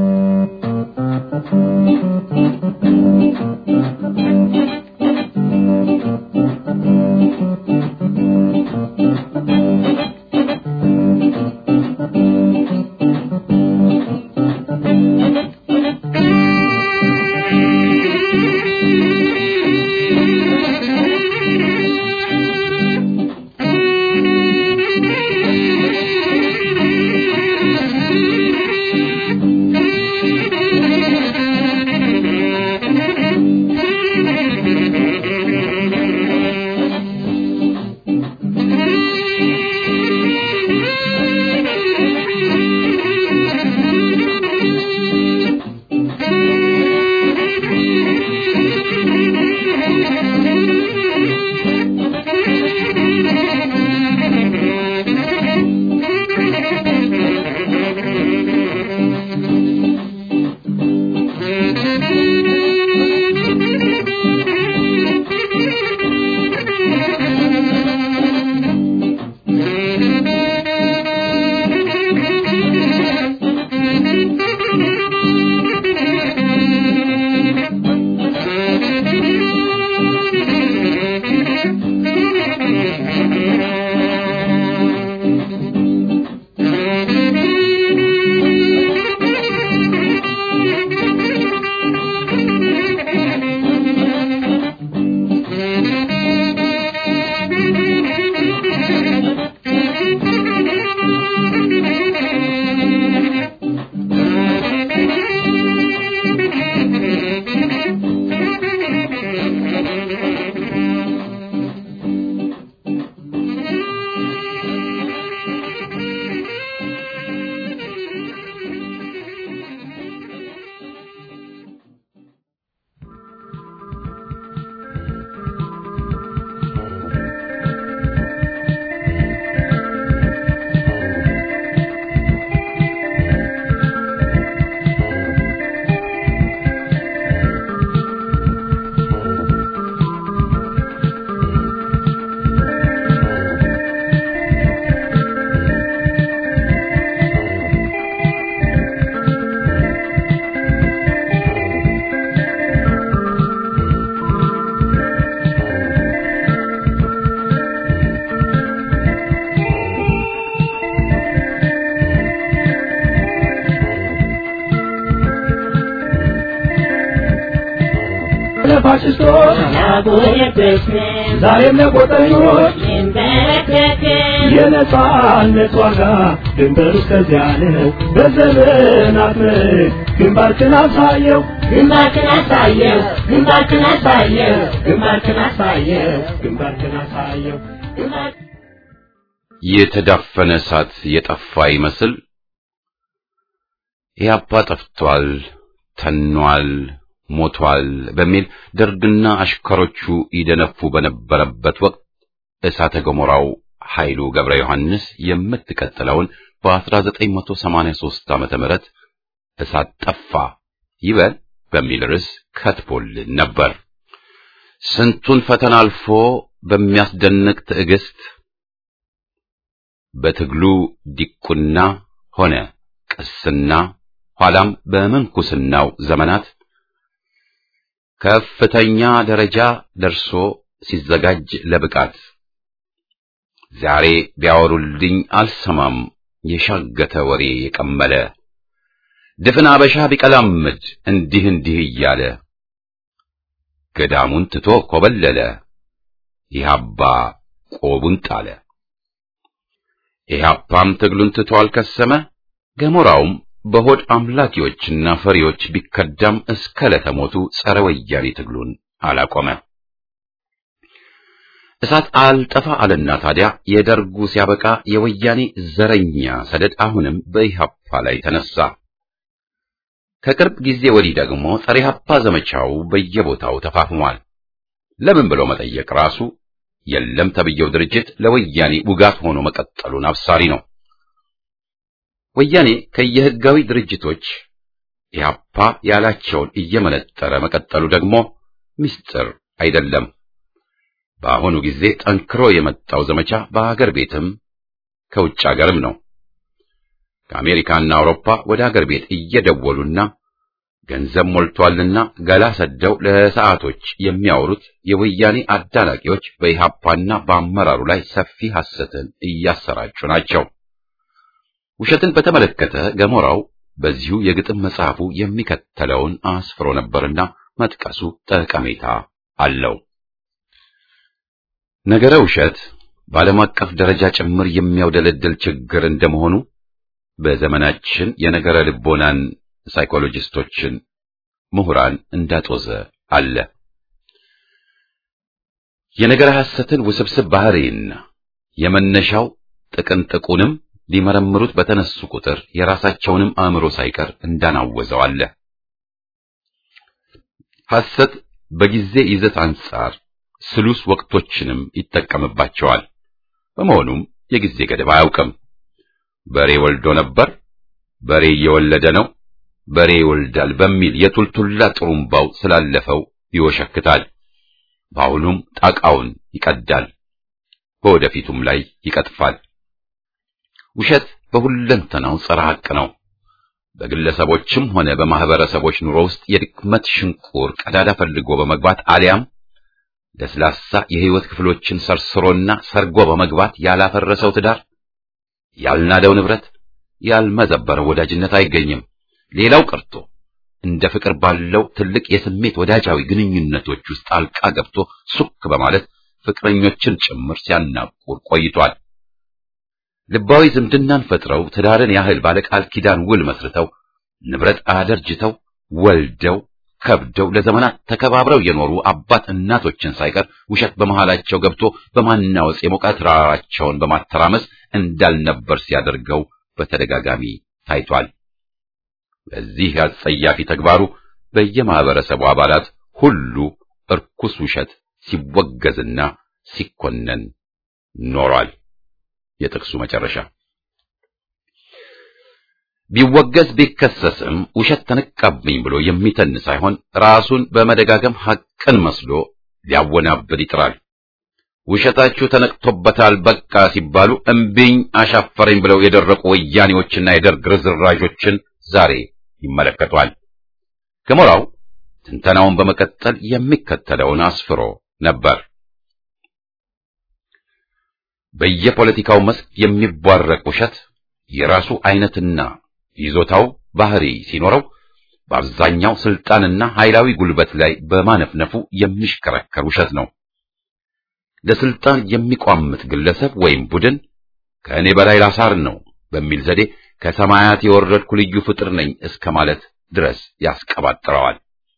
ለፋሽስቶች ዛሬም ለቆጠኞች የነጻነት ዋጋ ድንበሩ እስከዚያ ነው። በዘመናት ግንባርክን አሳየው ግንባርክን አሳየው ግንባርክን አሳየው ግንባርክን አሳየው ግንባርክን አሳየው ግንባር የተዳፈነ እሳት የጠፋ ይመስል ኢህአፓ ጠፍቷል፣ ተኗል፣ ሞቷል በሚል ደርግና አሽከሮቹ ይደነፉ በነበረበት ወቅት እሳተ ገሞራው ኃይሉ ገብረ ዮሐንስ የምትቀጥለውን በ1983 ዓመተ ምህረት እሳት ጠፋ ይበል በሚል ርዕስ ከትቦልን ነበር። ስንቱን ፈተና አልፎ በሚያስደንቅ ትዕግስት በትግሉ ዲቁና ሆነ ቅስና ኋላም በምንኩስናው ዘመናት ከፍተኛ ደረጃ ደርሶ ሲዘጋጅ ለብቃት ዛሬ ቢያወሩልኝ አልሰማም የሻገተ ወሬ የቀመለ ድፍን አበሻ ቢቀላምድ እንዲህ እንዲህ እያለ ገዳሙን ትቶ ኮበለለ ኢህአፓ ቆቡን ጣለ። ኢህአፓም ትግሉን ትቶ አልከሰመ ገሞራውም በሆድ አምላኪዎችና ፈሪዎች ቢከዳም እስከ ለተሞቱ ጸረ ወያኔ ትግሉን አላቆመ። እሳት አልጠፋ አለና ታዲያ የደርጉ ሲያበቃ የወያኔ ዘረኛ ሰደድ አሁንም በኢህአፓ ላይ ተነሳ። ከቅርብ ጊዜ ወዲህ ደግሞ ጸረ ኢህአፓ ዘመቻው በየቦታው ተፋፍሟል። ለምን ብሎ መጠየቅ ራሱ የለም ተብየው ድርጅት ለወያኔ ውጋት ሆኖ መቀጠሉን አብሳሪ ነው። ወያኔ ከየህጋዊ ድርጅቶች ኢህአፓ ያላቸውን እየመነጠረ መቀጠሉ ደግሞ ምስጢር አይደለም። በአሁኑ ጊዜ ጠንክሮ የመጣው ዘመቻ በአገር ቤትም ከውጭ አገርም ነው። ከአሜሪካና አውሮፓ ወደ አገር ቤት እየደወሉና ገንዘብ ሞልቷልና ገላ ሰደው ለሰዓቶች የሚያወሩት የወያኔ አዳናቂዎች በኢህአፓና በአመራሩ ላይ ሰፊ ሐሰትን እያሰራጩ ናቸው። ውሸትን በተመለከተ ገሞራው በዚሁ የግጥም መጽሐፉ የሚከተለውን አስፍሮ ነበርና መጥቀሱ ጠቀሜታ አለው። ነገረ ውሸት በዓለም አቀፍ ደረጃ ጭምር የሚያውደለድል ችግር እንደመሆኑ በዘመናችን የነገረ ልቦናን ሳይኮሎጂስቶችን ምሁራን እንዳጦዘ አለ። የነገረ ሐሰትን ውስብስብ ባህሪና የመነሻው ጥቅንጥቁንም ሊመረምሩት በተነሱ ቁጥር የራሳቸውንም አእምሮ ሳይቀር እንዳናወዘው አለ። ሐሰት በጊዜ ይዘት አንጻር ስሉስ ወቅቶችንም ይጠቀምባቸዋል። በመሆኑም የጊዜ ገደብ አያውቅም። በሬ ወልዶ ነበር፣ በሬ እየወለደ ነው፣ በሬ ይወልዳል በሚል የቱልቱላ ጥሩምባው ስላለፈው ይወሸክታል። በአሁኑም ጣቃውን ይቀዳል፣ በወደፊቱም ላይ ይቀጥፋል። ውሸት በሁለንተናው ጸረ ሐቅ ነው። በግለሰቦችም ሆነ በማህበረሰቦች ኑሮ ውስጥ የድክመት ሽንቁር ቀዳዳ ፈልጎ በመግባት አሊያም ለስላሳ የህይወት ክፍሎችን ሰርስሮና ሰርጎ በመግባት ያላፈረሰው ትዳር፣ ያልናደው ንብረት፣ ያልመዘበረው ወዳጅነት አይገኝም። ሌላው ቀርቶ እንደ ፍቅር ባለው ትልቅ የስሜት ወዳጃዊ ግንኙነቶች ውስጥ ጣልቃ ገብቶ ሱክ በማለት ፍቅረኞችን ጭምር ሲያናቁር ቆይቷል። ልባዊ ዝምድናን ፈጥረው ትዳርን ያህል ባለቃል ኪዳን ውል መስርተው ንብረት አደርጅተው ወልደው ከብደው ለዘመናት ተከባብረው የኖሩ አባት እናቶችን ሳይቀር ውሸት በመሃላቸው ገብቶ በማናወጽ የሞቃት ራራቸውን በማተራመስ እንዳልነበር ሲያደርገው በተደጋጋሚ ታይቷል። በዚህ አጸያፊ ተግባሩ በየማህበረሰቡ አባላት ሁሉ እርኩስ ውሸት ሲወገዝና ሲኮነን ኖሯል። የጥቅሱ መጨረሻ ቢወገዝ ቢከሰስም ውሸት ተነቃብኝ ብሎ የሚተን ሳይሆን ራሱን በመደጋገም ሐቅን መስሎ ሊያወናብድ ይጥራል። ውሸታችሁ ተነቅቶበታል በቃ ሲባሉ እምቢኝ አሻፈረኝ ብለው የደረቁ ወያኔዎችና የደርግ ርዝራዦችን ዛሬ ይመለከቷል። ገሞራው ትንተናውን በመቀጠል የሚከተለውን አስፍሮ ነበር። በየፖለቲካው መስክ የሚቧረቅ ውሸት የራሱ አይነትና ይዞታው ባህሪ ሲኖረው በአብዛኛው ስልጣንና ኃይላዊ ጉልበት ላይ በማነፍነፉ የሚሽከረከር ውሸት ነው። ለስልጣን የሚቋምት ግለሰብ ወይም ቡድን ከእኔ በላይ ላሳር ነው በሚል ዘዴ ከሰማያት የወረድኩ ልዩ ፍጥር ነኝ እስከ ማለት ድረስ ያስቀባጥረዋል።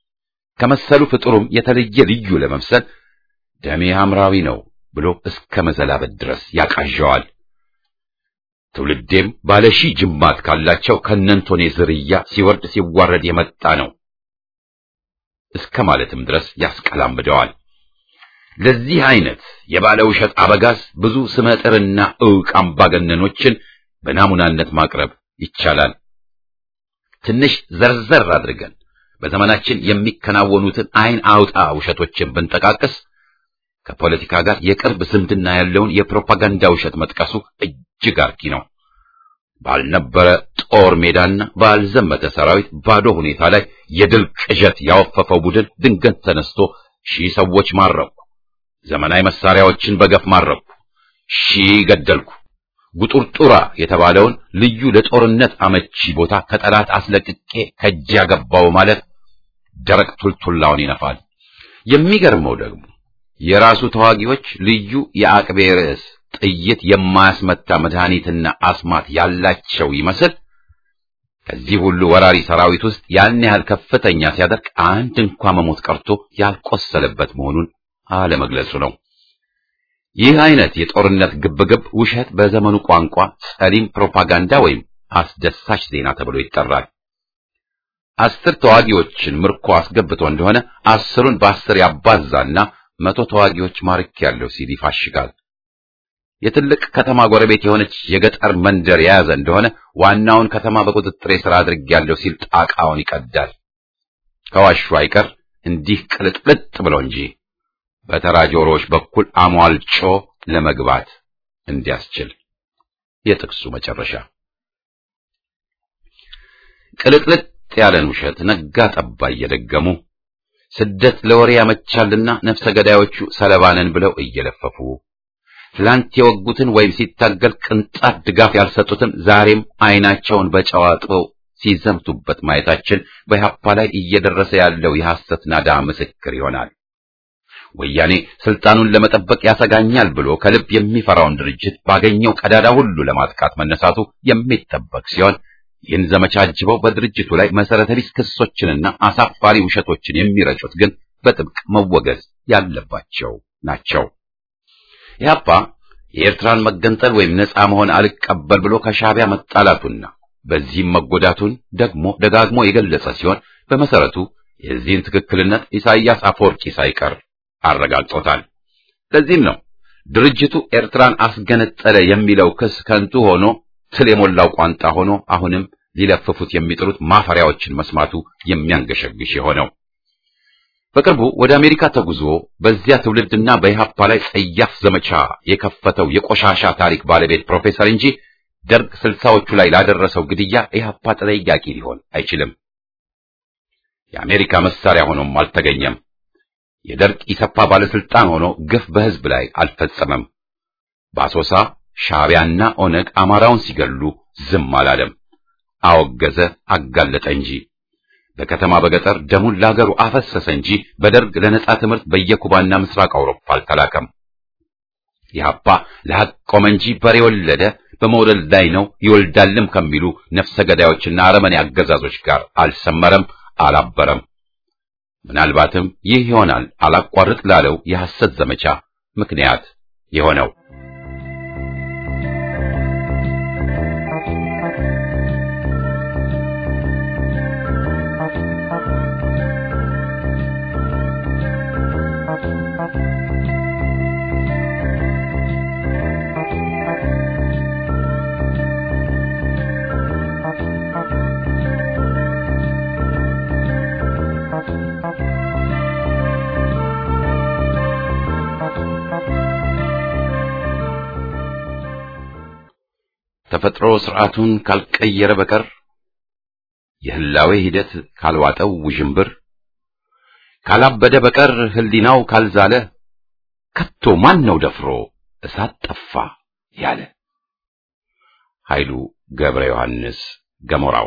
ከመሰሉ ፍጡሩም የተለየ ልዩ ለመምሰል ደሜ ሐምራዊ ነው ብሎ እስከ መዘላበት ድረስ ያቃዣዋል። ትውልዴም ባለሺ ጅማት ካላቸው ከነንቶኔ ዝርያ ሲወርድ ሲዋረድ የመጣ ነው እስከ ማለትም ድረስ ያስቀላምደዋል። ለዚህ አይነት የባለ ውሸት አበጋዝ ብዙ ስመጥርና ዕውቅ አምባገነኖችን በናሙናነት ማቅረብ ይቻላል። ትንሽ ዘርዘር አድርገን በዘመናችን የሚከናወኑትን አይን አውጣ ውሸቶችን ብንጠቃቅስ ከፖለቲካ ጋር የቅርብ ዝምድና ያለውን የፕሮፓጋንዳ ውሸት መጥቀሱ እጅግ አርኪ ነው። ባልነበረ ጦር ሜዳና ባልዘመተ ሰራዊት ባዶ ሁኔታ ላይ የድል ቅዠት ያወፈፈው ቡድን ድንገት ተነስቶ ሺህ ሰዎች ማረኩ፣ ዘመናዊ መሳሪያዎችን በገፍ ማረኩ፣ ሺህ ገደልኩ፣ ጉጡርጡራ የተባለውን ልዩ ለጦርነት አመቺ ቦታ ከጠላት አስለቅቄ ከእጅ ያገባው ማለት ደረቅ ቱልቱላውን ይነፋል። የሚገርመው ደግሞ የራሱ ተዋጊዎች ልዩ የአቅቤ ርዕስ ጥይት የማያስመታ መድኃኒትና አስማት ያላቸው ይመስል ከዚህ ሁሉ ወራሪ ሰራዊት ውስጥ ያን ያህል ከፍተኛ ሲያደርግ አንድ እንኳን መሞት ቀርቶ ያልቆሰለበት መሆኑን አለመግለጹ ነው። ይህ አይነት የጦርነት ግብግብ ውሸት በዘመኑ ቋንቋ ጸሊም ፕሮፓጋንዳ ወይም አስደሳች ዜና ተብሎ ይጠራል። አስር ተዋጊዎችን ምርኮ አስገብቶ እንደሆነ አስሩን በአስር ያባዛና መቶ ተዋጊዎች ማርክ ያለው ሲል ይፋሽጋል። የትልቅ ከተማ ጎረቤት የሆነች የገጠር መንደር የያዘ እንደሆነ ዋናውን ከተማ በቁጥጥር ስር አድርጌያለሁ ሲል ጣቃውን ይቀዳል። ከዋሹ አይቀር እንዲህ ቅልጥልጥ ብሎ እንጂ በተራ ጆሮዎች በኩል አሟልጮ ለመግባት እንዲያስችል። የጥቅሱ መጨረሻ ቅልጥልጥ ያለን ውሸት ነጋ ጠባ እየደገሙ ስደት ለወሬ ያመቻልና ነፍሰ ገዳዮቹ ሰለባነን ብለው እየለፈፉ ትላንት የወጉትን ወይም ሲታገል ቅንጣት ድጋፍ ያልሰጡትን ዛሬም አይናቸውን በጨዋጥበው ሲዘምቱበት ማየታችን በኢህአፓ ላይ እየደረሰ ያለው የሐሰት ናዳ ምስክር ይሆናል። ወያኔ ስልጣኑን ለመጠበቅ ያሰጋኛል ብሎ ከልብ የሚፈራውን ድርጅት ባገኘው ቀዳዳ ሁሉ ለማጥቃት መነሳቱ የሚጠበቅ ሲሆን ይህን ዘመቻ አጅበው በድርጅቱ ላይ መሰረተ ቢስ ክሶችንና አሳፋሪ ውሸቶችን የሚረጩት ግን በጥብቅ መወገዝ ያለባቸው ናቸው። ኢህአፓ የኤርትራን መገንጠል ወይም ነፃ መሆን አልቀበል ብሎ ከሻዕቢያ መጣላቱና በዚህም መጎዳቱን ደግሞ ደጋግሞ የገለጸ ሲሆን በመሰረቱ የዚህን ትክክልነት ኢሳይያስ አፈወርቂ ሳይቀር አረጋግጦታል። ለዚህም ነው ድርጅቱ ኤርትራን አስገነጠለ የሚለው ክስ ከንቱ ሆኖ ስለ የሞላው ቋንጣ ሆኖ አሁንም ሊለፍፉት የሚጥሩት ማፈሪያዎችን መስማቱ የሚያንገሸግሽ የሆነው። በቅርቡ ወደ አሜሪካ ተጉዞ በዚያ ትውልድና በኢህአፓ ላይ ጸያፍ ዘመቻ የከፈተው የቆሻሻ ታሪክ ባለቤት ፕሮፌሰር እንጂ ደርግ ስልሳዎቹ ላይ ላደረሰው ግድያ ኢህአፓ ተጠያቂ ሊሆን አይችልም። የአሜሪካ መሳሪያ ሆኖም አልተገኘም። የደርግ ኢሰፓ ባለስልጣን ሆኖ ግፍ በህዝብ ላይ አልፈጸመም። በአሶሳ ሻዕቢያና ኦነግ አማራውን ሲገሉ ዝም አላለም። አወገዘ፣ አጋለጠ እንጂ በከተማ በገጠር ደሙን ለአገሩ አፈሰሰ እንጂ በደርግ ለነጻ ትምህርት በየኩባና ምስራቅ አውሮፓ አልተላከም። ኢህአፓ ለሐቅ ቆመ እንጂ በሬ ወለደ፣ በመውለድ ላይ ነው ይወልዳልም ከሚሉ ነፍሰ ገዳዮችና አረመኔ አገዛዞች ጋር አልሰመረም፣ አላበረም። ምናልባትም ይህ ይሆናል አላቋርጥ ላለው የሐሰት ዘመቻ ምክንያት የሆነው። ተፈጥሮ ስርዓቱን ካልቀየረ በቀር የህላዌ ሂደት ካልዋጠው ውዥንብር ካላበደ በቀር ህሊናው ካልዛለ ከቶ ማን ነው ደፍሮ እሳት ጠፋ ያለ? ኃይሉ ገብረ ዮሐንስ ገሞራው።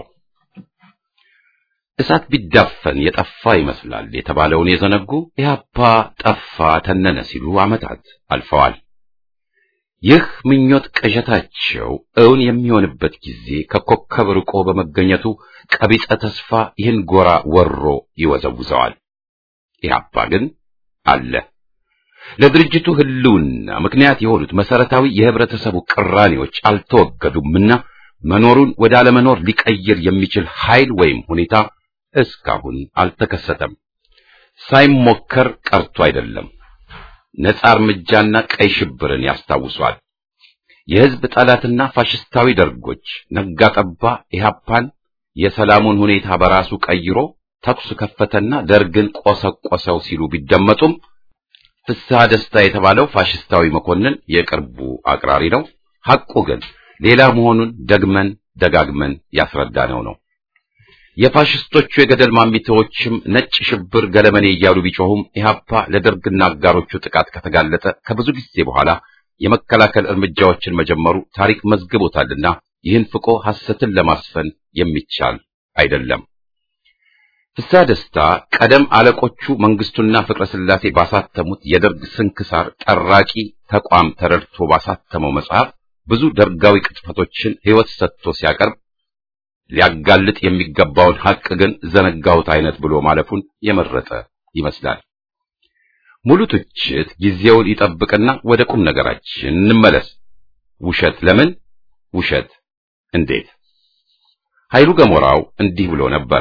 እሳት ቢዳፈን የጠፋ ይመስላል የተባለውን የዘነጉ ኢህአፓ ጠፋ ተነነ ሲሉ ዓመታት አልፈዋል። ይህ ምኞት ቅዠታቸው እውን የሚሆንበት ጊዜ ከኮከብ ርቆ በመገኘቱ ቀቢጸ ተስፋ ይህን ጎራ ወሮ ይወዘውዘዋል። ኢህአፓ ግን አለ። ለድርጅቱ ህልውና ምክንያት የሆኑት መሰረታዊ የህብረተሰቡ ቅራኔዎች አልተወገዱምና መኖሩን ወደ አለመኖር ሊቀይር የሚችል ኃይል ወይም ሁኔታ እስካሁን አልተከሰተም። ሳይሞከር ቀርቶ አይደለም። ነጻ እርምጃና ቀይ ሽብርን ያስታውሷል። የህዝብ ጠላትና ፋሽስታዊ ደርጎች ነጋጠባ ኢህአፓን የሰላሙን ሁኔታ በራሱ ቀይሮ ተኩስ ከፈተና ደርግን ቆሰቆሰው ሲሉ ቢደመጡም ፍስሐ ደስታ የተባለው ፋሽስታዊ መኮንን የቅርቡ አቅራሪ ነው። ሐቁ ግን ሌላ መሆኑን ደግመን ደጋግመን ያስረዳነው ነው። የፋሽስቶቹ የገደል ማሚቶችም ነጭ ሽብር ገለመኔ እያሉ ቢጮሁም ኢህአፓ ለደርግና አጋሮቹ ጥቃት ከተጋለጠ ከብዙ ጊዜ በኋላ የመከላከል እርምጃዎችን መጀመሩ ታሪክ መዝግቦታልና ይህን ፍቆ ሐሰትን ለማስፈን የሚቻል አይደለም። ፍስሐ ደስታ ቀደም አለቆቹ መንግስቱና ፍቅረ ስላሴ ባሳተሙት የደርግ ስንክሳር ጠራቂ ተቋም ተረድቶ ባሳተመው መጽሐፍ ብዙ ደርጋዊ ቅጥፈቶችን ሕይወት ሰጥቶ ሲያቀርብ ሊያጋልጥ የሚገባውን ሐቅ ግን ዘነጋሁት አይነት ብሎ ማለፉን የመረጠ ይመስላል። ሙሉ ትችት ጊዜውን ይጠብቅና ወደ ቁም ነገራችን እንመለስ። ውሸት ለምን? ውሸት እንዴት? ኃይሉ ገሞራው እንዲህ ብሎ ነበር።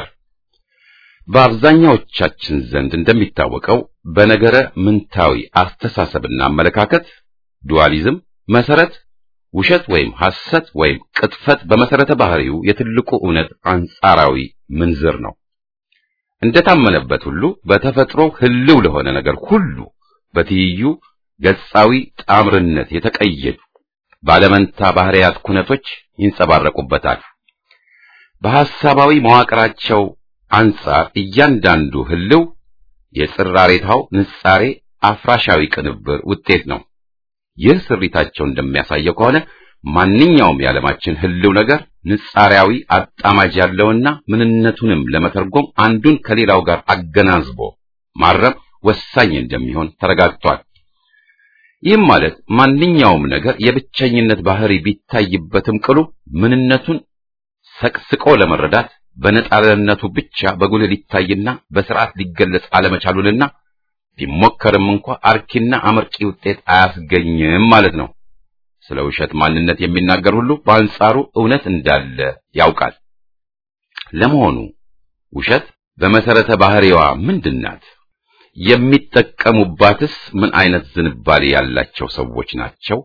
በአብዛኛዎቻችን ዘንድ እንደሚታወቀው በነገረ ምንታዊ አስተሳሰብና አመለካከት ዱዋሊዝም መሰረት ውሸት ወይም ሐሰት ወይም ቅጥፈት በመሰረተ ባህሪው የትልቁ እውነት አንጻራዊ ምንዝር ነው። እንደታመነበት ሁሉ በተፈጥሮ ህልው ለሆነ ነገር ሁሉ በትይዩ ገጻዊ ጣምርነት የተቀየዱ ባለመንታ ባህሪያት ኩነቶች ይንጸባረቁበታል። በሐሳባዊ መዋቅራቸው አንጻር እያንዳንዱ ህልው የጽራሬታው ንጻሬ አፍራሻዊ ቅንብር ውጤት ነው። ይህ ስሪታቸው እንደሚያሳየው ከሆነ ማንኛውም የዓለማችን ህልው ነገር ንጻሪያዊ አጣማጅ ያለውና ምንነቱንም ለመተርጎም አንዱን ከሌላው ጋር አገናዝቦ ማረም ወሳኝ እንደሚሆን ተረጋግጧል። ይህም ማለት ማንኛውም ነገር የብቸኝነት ባህሪ ቢታይበትም ቅሉ ምንነቱን ሰቅስቆ ለመረዳት በነጣለነቱ ብቻ በጉልህ ሊታይና በስርዓት ሊገለጽ አለመቻሉንና ቢሞከርም እንኳ አርኪና አመርቂ ውጤት አያስገኝም ማለት ነው። ስለ ውሸት ማንነት የሚናገር ሁሉ በአንጻሩ እውነት እንዳለ ያውቃል። ለመሆኑ ውሸት በመሰረተ ባህሪዋ ምንድናት? የሚጠቀሙባትስ ምን አይነት ዝንባሌ ያላቸው ሰዎች ናቸው?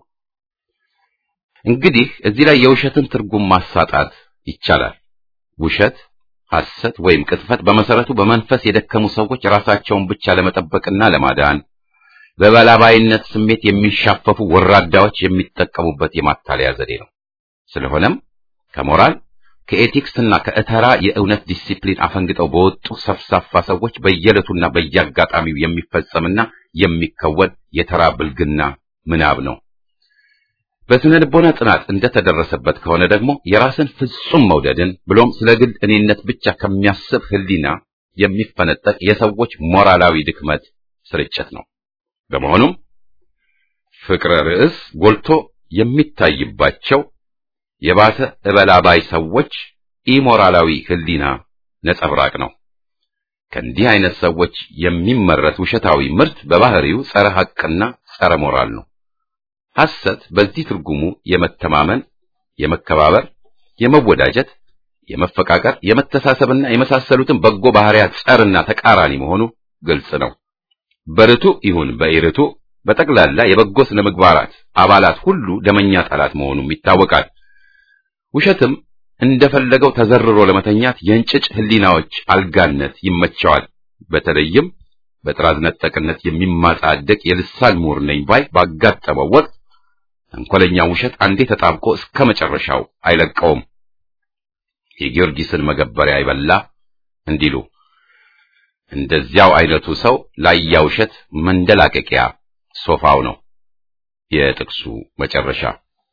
እንግዲህ እዚህ ላይ የውሸትን ትርጉም ማሳጣት ይቻላል። ውሸት፣ ሐሰት ወይም ቅጥፈት በመሰረቱ በመንፈስ የደከሙ ሰዎች ራሳቸውን ብቻ ለመጠበቅና ለማዳን በበላባይነት ስሜት የሚሻፈፉ ወራዳዎች የሚጠቀሙበት የማታለያ ዘዴ ነው። ስለሆነም ከሞራል ከኤቲክስና ከእተራ የእውነት ዲሲፕሊን አፈንግጠው በወጡ ሰፍሳፋ ሰዎች በየዕለቱና በየአጋጣሚው የሚፈጸምና የሚከወን የተራ ብልግና ምናብ ነው። በስነ ልቦና ጥናት እንደተደረሰበት ከሆነ ደግሞ የራስን ፍጹም መውደድን ብሎም ስለ ግል እኔነት ብቻ ከሚያስብ ህሊና የሚፈነጠቅ የሰዎች ሞራላዊ ድክመት ስርጭት ነው። በመሆኑም ፍቅረ ርዕስ ጎልቶ የሚታይባቸው የባሰ እበላባይ ሰዎች ኢሞራላዊ ህሊና ነጸብራቅ ነው። ከእንዲህ አይነት ሰዎች የሚመረት ውሸታዊ ምርት በባህሪው ጸረ ሐቅና ጸረ ሞራል ነው። ሐሰት በዚህ ትርጉሙ የመተማመን፣ የመከባበር፣ የመወዳጀት፣ የመፈቃቀር፣ የመተሳሰብና የመሳሰሉትን በጎ ባህሪያት ጸርና ተቃራኒ መሆኑ ግልጽ ነው። በርቱ ይሁን በኢርቱ በጠቅላላ የበጎ ስነ ምግባራት አባላት ሁሉ ደመኛ ጠላት መሆኑም ይታወቃል። ውሸትም እንደፈለገው ተዘርሮ ለመተኛት የእንጭጭ ህሊናዎች አልጋነት ይመቸዋል። በተለይም በጥራዝ ነጠቅነት የሚማጻደቅ የልሳን ምሁር ነኝ ባይ ባጋጠመው ወቅት ተንኮለኛ ውሸት አንዴ ተጣብቆ እስከ መጨረሻው አይለቀውም። የጊዮርጊስን መገበሪያ ይበላ እንዲሉ እንደዚያው አይነቱ ሰው ላያ ውሸት መንደላቀቂያ ሶፋው ነው። የጥቅሱ መጨረሻ።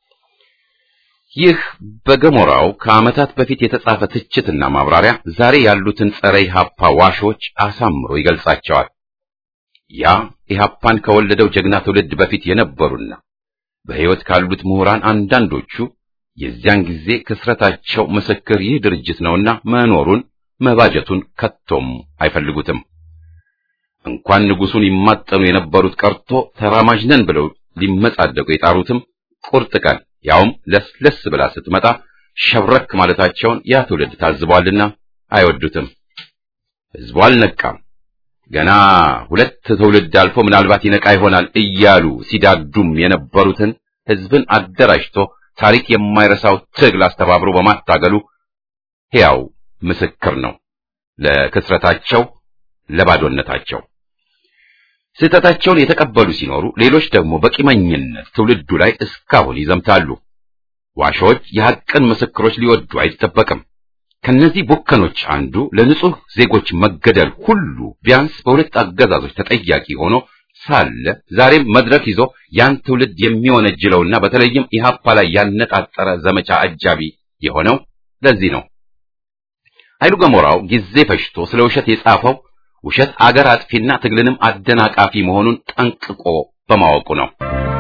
ይህ በገሞራው ከዓመታት በፊት የተጻፈ ትችትና ማብራሪያ ዛሬ ያሉትን ጸረ ኢህአፓ ዋሾች አሳምሮ ይገልጻቸዋል። ያ ኢህአፓን ከወለደው ጀግና ትውልድ በፊት የነበሩና በሕይወት ካሉት ምሁራን አንዳንዶቹ የዚያን ጊዜ ክስረታቸው ምስክር ይህ ድርጅት ነውና መኖሩን መባጀቱን ከቶም አይፈልጉትም። እንኳን ንጉሱን ይማጠኑ የነበሩት ቀርቶ ተራማጅ ነን ብለው ሊመጻደቁ የጣሩትም ቁርጥ ቀን ያውም ለስለስ ብላ ስትመጣ ሸብረክ ማለታቸውን ያ ትውልድ ታዝቧልና አይወዱትም። ህዝቡ አልነቃም። ገና ሁለት ትውልድ አልፎ ምናልባት ይነቃ ይሆናል እያሉ ሲዳዱም የነበሩትን ህዝብን አደራጅቶ ታሪክ የማይረሳው ትግል አስተባብሮ በማታገሉ ሕያው ምስክር ነው ለክስረታቸው፣ ለባዶነታቸው። ስህተታቸውን የተቀበሉ ሲኖሩ፣ ሌሎች ደግሞ በቂመኝነት ትውልዱ ላይ እስካሁን ይዘምታሉ። ዋሾች የሐቅን ምስክሮች ሊወዱ አይጠበቅም። ከነዚህ ቡከኖች አንዱ ለንጹህ ዜጎች መገደል ሁሉ ቢያንስ በሁለት አገዛዞች ተጠያቂ ሆኖ ሳለ ዛሬም መድረክ ይዞ ያን ትውልድ የሚወነጅለውና በተለይም ኢህአፓ ላይ ያነጣጠረ ዘመቻ አጃቢ የሆነው ለዚህ ነው። ኃይሉ ገሞራው ጊዜ ፈጅቶ ስለ ውሸት የጻፈው ውሸት አገር አጥፊና ትግልንም አደናቃፊ መሆኑን ጠንቅቆ በማወቁ ነው።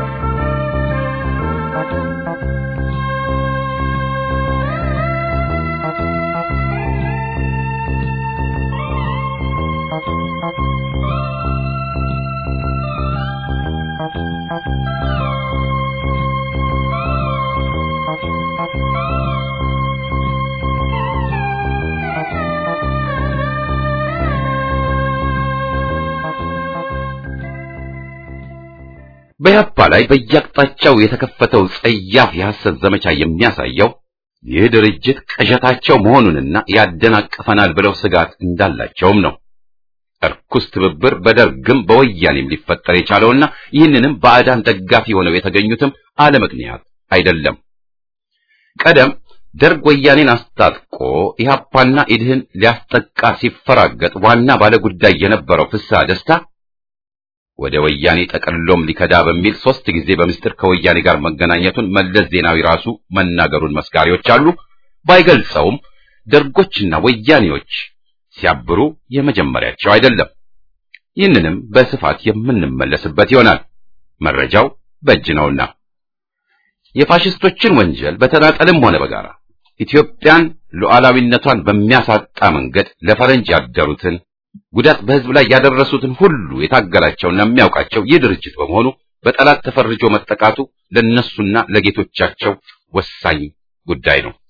በኢህአፓ ላይ በየአቅጣጫው የተከፈተው ጸያፍ የሐሰት ዘመቻ የሚያሳየው ይህ ድርጅት ቅዠታቸው መሆኑንና ያደናቅፈናል ብለው ስጋት እንዳላቸውም ነው። እርኩስ ትብብር በደርግም በወያኔም ሊፈጠር የቻለውና ይህንንም ባዕዳን ደጋፊ ሆነው የተገኙትም አለ ምክንያት አይደለም። ቀደም ደርግ ወያኔን አስታጥቆ ኢህአፓና ኢድህን ሊያስጠቃ ሲፈራገጥ ዋና ባለጉዳይ የነበረው ፍስሐ ደስታ ወደ ወያኔ ጠቅልሎም ሊከዳ በሚል ሶስት ጊዜ በምስጢር ከወያኔ ጋር መገናኘቱን መለስ ዜናዊ ራሱ መናገሩን መስካሪዎች አሉ። ባይገልጸውም ደርጎችና ወያኔዎች ሲያብሩ የመጀመሪያቸው አይደለም። ይህንንም በስፋት የምንመለስበት ይሆናል። መረጃው በእጅ ነውና የፋሽስቶችን ወንጀል በተናጠልም ሆነ በጋራ ኢትዮጵያን ሉዓላዊነቷን በሚያሳጣ መንገድ ለፈረንጅ ያደሩትን ጉዳት በህዝብ ላይ ያደረሱትን ሁሉ የታገላቸውና የሚያውቃቸው ይህ ድርጅት በመሆኑ በጠላት ተፈርጆ መጠቃቱ ለነሱና ለጌቶቻቸው ወሳኝ ጉዳይ ነው።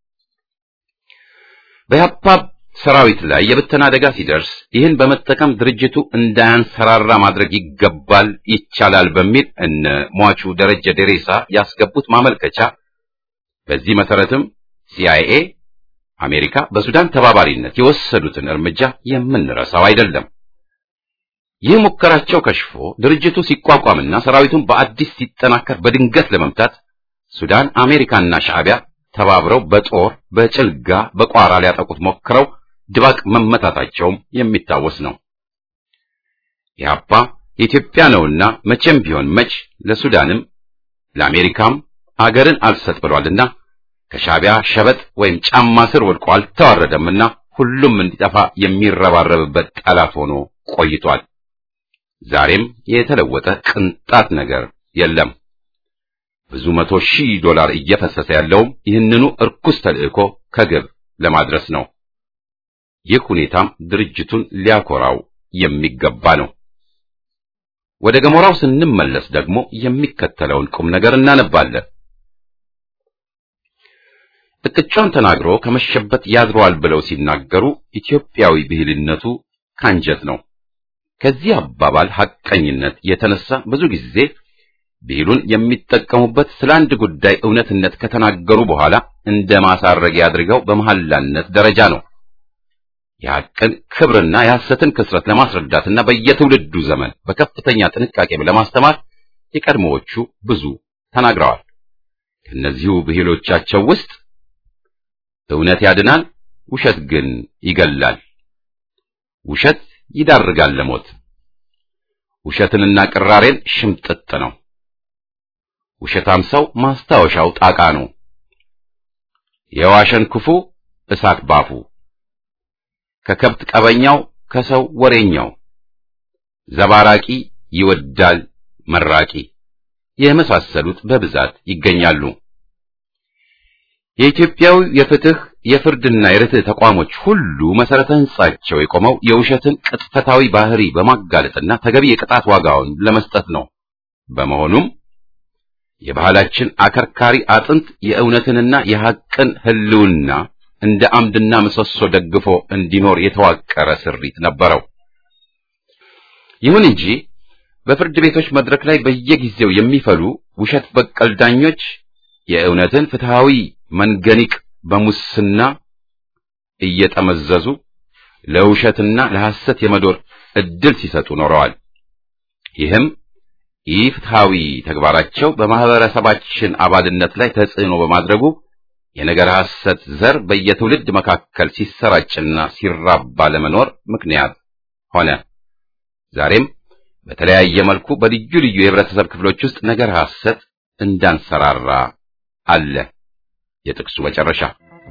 በኢህአፓ ሰራዊት ላይ የብተና አደጋ ሲደርስ ይህን በመጠቀም ድርጅቱ እንዳያንሰራራ ማድረግ ይገባል፣ ይቻላል በሚል እነ ሟቹ ደረጀ ደሬሳ ያስገቡት ማመልከቻ፣ በዚህ መሰረትም ሲአይኤ አሜሪካ በሱዳን ተባባሪነት የወሰዱትን እርምጃ የምንረሳው አይደለም። ይህ ሙከራቸው ከሽፎ ድርጅቱ ሲቋቋምና ሰራዊቱን በአዲስ ሲጠናከር በድንገት ለመምታት ሱዳን አሜሪካና ሻዕቢያ ተባብረው በጦር በጭልጋ በቋራ ሊያጠቁት ሞክረው ድባቅ መመታታቸውም የሚታወስ ነው። ኢህአፓ የኢትዮጵያ ነውና መቼም ቢሆን መች ለሱዳንም ለአሜሪካም አገርን አልሰጥ ብሏልና ከሻዕቢያ ሸበጥ ወይም ጫማ ስር ወድቆ አልተዋረደምና ሁሉም እንዲጠፋ የሚረባረብበት ጠላት ሆኖ ቆይቷል። ዛሬም የተለወጠ ቅንጣት ነገር የለም። ብዙ መቶ ሺህ ዶላር እየፈሰሰ ያለውም ይህንኑ እርኩስ ተልእኮ ከግብ ለማድረስ ነው። ይህ ሁኔታም ድርጅቱን ሊያኮራው የሚገባ ነው። ወደ ገሞራው ስንመለስ ደግሞ የሚከተለውን ቁም ነገር እናነባለን። እቅጫውን ተናግሮ ከመሸበት ያድሯል ብለው ሲናገሩ ኢትዮጵያዊ ብሂልነቱ ካንጀት ነው። ከዚህ አባባል ሐቀኝነት የተነሳ ብዙ ጊዜ ብሂሉን የሚጠቀሙበት ስለ አንድ ጉዳይ እውነትነት ከተናገሩ በኋላ እንደ ማሳረጊያ አድርገው በመሐላነት ደረጃ ነው። የሐቅን ክብርና የሐሰትን ክስረት ለማስረዳትና በየትውልዱ ዘመን በከፍተኛ ጥንቃቄ ለማስተማር የቀድሞዎቹ ብዙ ተናግረዋል። ከእነዚሁ ብሂሎቻቸው ውስጥ እውነት ያድናል፣ ውሸት ግን ይገላል፣ ውሸት ይዳርጋል ለሞት፣ ውሸትንና ቅራሬን ሽምጥጥ ነው፣ ውሸታም ሰው ማስታወሻው ጣቃ ነው፣ የዋሸን ክፉ እሳት ባፉ፣ ከከብት ቀበኛው ከሰው ወሬኛው፣ ዘባራቂ ይወዳል መራቂ የመሳሰሉት በብዛት ይገኛሉ። የኢትዮጵያው የፍትህ የፍርድና የርትዕ ተቋሞች ሁሉ መሰረተ ህንጻቸው የቆመው የውሸትን ቅጥፈታዊ ባህሪ በማጋለጥና ተገቢ የቅጣት ዋጋውን ለመስጠት ነው። በመሆኑም የባህላችን አከርካሪ አጥንት የእውነትንና የሐቅን ህልውና እንደ አምድና ምሰሶ ደግፎ እንዲኖር የተዋቀረ ስሪት ነበረው። ይሁን እንጂ በፍርድ ቤቶች መድረክ ላይ በየጊዜው የሚፈሉ ውሸት በቀል ዳኞች የእውነትን ፍትሃዊ መንገኒቅ በሙስና እየጠመዘዙ ለውሸትና ለሐሰት የመዶር እድል ሲሰጡ ኖረዋል። ይህም ኢፍትሃዊ ተግባራቸው በማህበረሰባችን አባልነት ላይ ተጽዕኖ በማድረጉ የነገር ሐሰት ዘር በየትውልድ መካከል ሲሰራጭና ሲራባ ለመኖር ምክንያት ሆነ። ዛሬም በተለያየ መልኩ በልዩ ልዩ የህብረተሰብ ክፍሎች ውስጥ ነገር ሐሰት እንዳንሰራራ አለ። የጥቅሱ መጨረሻ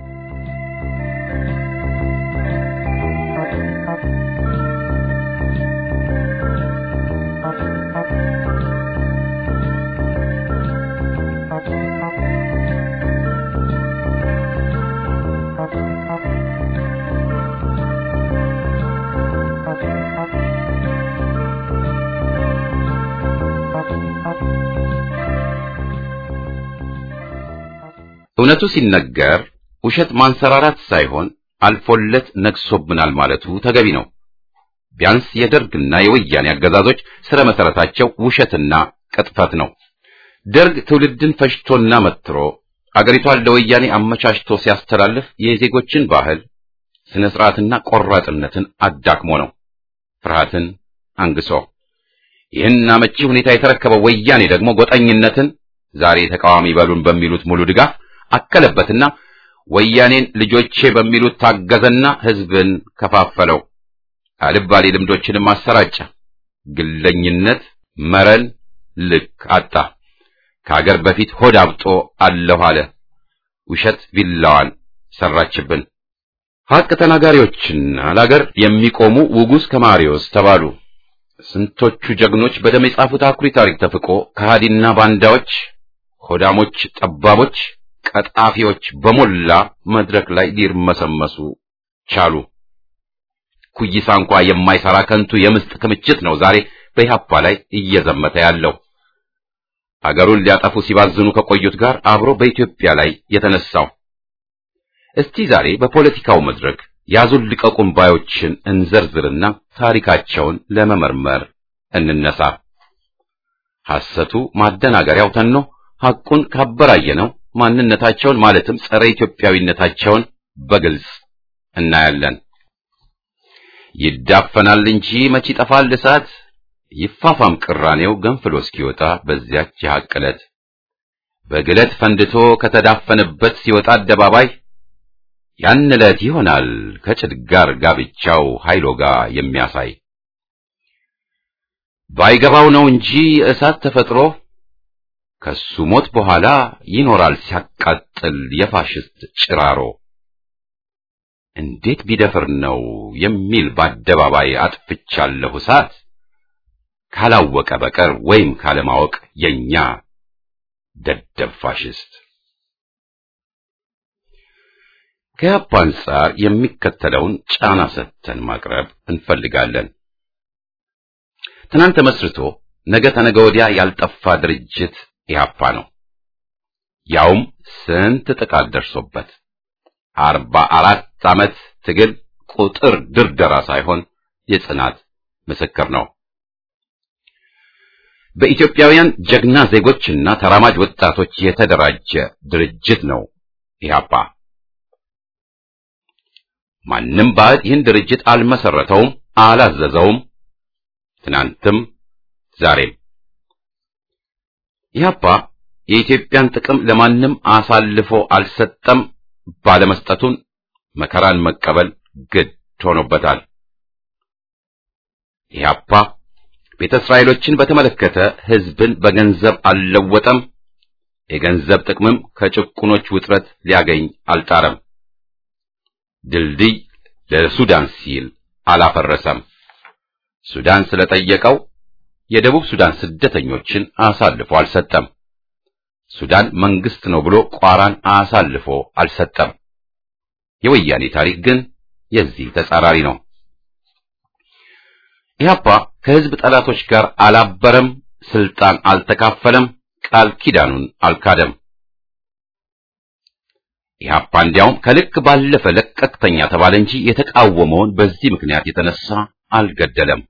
እውነቱ ሲነገር ውሸት ማንሰራራት ሳይሆን አልፎለት ነግሶብናል ማለቱ ተገቢ ነው። ቢያንስ የደርግና የወያኔ አገዛዞች ስረ መሰረታቸው ውሸትና ቅጥፈት ነው። ደርግ ትውልድን ፈጅቶና መትሮ አገሪቷን ለወያኔ አመቻችቶ ሲያስተላልፍ የዜጎችን ባህል፣ ስነ ስርዓትና ቆራጥነትን አዳክሞ ነው፣ ፍርሃትን አንግሶ። ይህን አመቺ ሁኔታ የተረከበው ወያኔ ደግሞ ጎጠኝነትን ዛሬ ተቃዋሚ በሉን በሚሉት ሙሉ ድጋፍ አከለበትና ወያኔን ልጆቼ በሚሉት ታገዘና ህዝብን ከፋፈለው። አልባሌ ልምዶችንም አሰራጨ። ግለኝነት መረን ልክ አጣ። ከሀገር በፊት ሆድ አብጦ አለሁ አለ። ውሸት ቢላዋን ሰራችብን። ሐቅ ተናጋሪዎችና ለሀገር የሚቆሙ ውጉስ ከማሪዎስ ተባሉ። ስንቶቹ ጀግኖች በደም የጻፉት አኩሪ ታሪክ ተፍቆ ከሃዲና ባንዳዎች፣ ሆዳሞች፣ ጠባቦች፣ ቀጣፊዎች በሞላ መድረክ ላይ ሊርመሰመሱ ቻሉ። ኩይሳ እንኳ የማይሰራ ከንቱ የምስጥ ክምችት ነው ዛሬ በኢህአፓ ላይ እየዘመተ ያለው። አገሩን ሊያጠፉ ሲባዝኑ ከቆዩት ጋር አብሮ በኢትዮጵያ ላይ የተነሳው። እስቲ ዛሬ በፖለቲካው መድረክ ያዙን ልቀቁን ባዮችን እንዘርዝርና ታሪካቸውን ለመመርመር እንነሳ። ሐሰቱ ማደናገሪያው ተኖ ሐቁን ካበራየነው ማንነታቸውን ማለትም ጸረ ኢትዮጵያዊነታቸውን በግልጽ እናያለን። ይዳፈናል እንጂ መች ይጠፋል እሳት፣ ይፋፋም ቅራኔው ገንፍሎ እስኪወጣ በዚያች የሐቅ ዕለት። በግለት ፈንድቶ ከተዳፈነበት ሲወጣ አደባባይ ያን ዕለት ይሆናል ከጭድ ጋር ጋብቻው ኃይሎ ጋር የሚያሳይ። ባይገባው ነው እንጂ እሳት ተፈጥሮ ከሱ ሞት በኋላ ይኖራል ሲያቃጥል የፋሽስት ጭራሮ። እንዴት ቢደፍር ነው የሚል በአደባባይ አጥፍቻለሁ እሳት፣ ካላወቀ በቀር ወይም ካለማወቅ የኛ ደደብ ፋሽስት። ከኢህአፓ አንጻር የሚከተለውን ጫና ሰጥተን ማቅረብ እንፈልጋለን። ትናንት መስርቶ ነገ ተነገ ወዲያ ያልጠፋ ድርጅት ኢህአፓ ነው። ያውም ስንት ጥቃት ደርሶበት አርባ አራት ዓመት ትግል ቁጥር ድርደራ ሳይሆን የጽናት ምስክር ነው። በኢትዮጵያውያን ጀግና ዜጎችና ተራማጅ ወጣቶች የተደራጀ ድርጅት ነው ኢህአፓ። ማንም ባዕድ ይህን ድርጅት አልመሰረተውም፣ አላዘዘውም። ትናንትም ዛሬም ኢህአፓ የኢትዮጵያን ጥቅም ለማንም አሳልፎ አልሰጠም። ባለመስጠቱን መከራን መቀበል ግድ ሆኖበታል። ኢህአፓ ቤተ እስራኤሎችን በተመለከተ ህዝብን በገንዘብ አልለወጠም። የገንዘብ ጥቅምም ከጭቁኖች ውጥረት ሊያገኝ አልጣረም። ድልድይ ለሱዳን ሲል አላፈረሰም። ሱዳን ስለጠየቀው የደቡብ ሱዳን ስደተኞችን አሳልፎ አልሰጠም። ሱዳን መንግስት ነው ብሎ ቋራን አሳልፎ አልሰጠም። የወያኔ ታሪክ ግን የዚህ ተጻራሪ ነው። ኢህአፓ ከህዝብ ጠላቶች ጋር አላበረም፣ ስልጣን አልተካፈለም፣ ቃል ኪዳኑን አልካደም። ኢህአፓ እንዲያውም ከልክ ባለፈ ለቀቅተኛ ተባለ እንጂ የተቃወመውን በዚህ ምክንያት የተነሳ አልገደለም።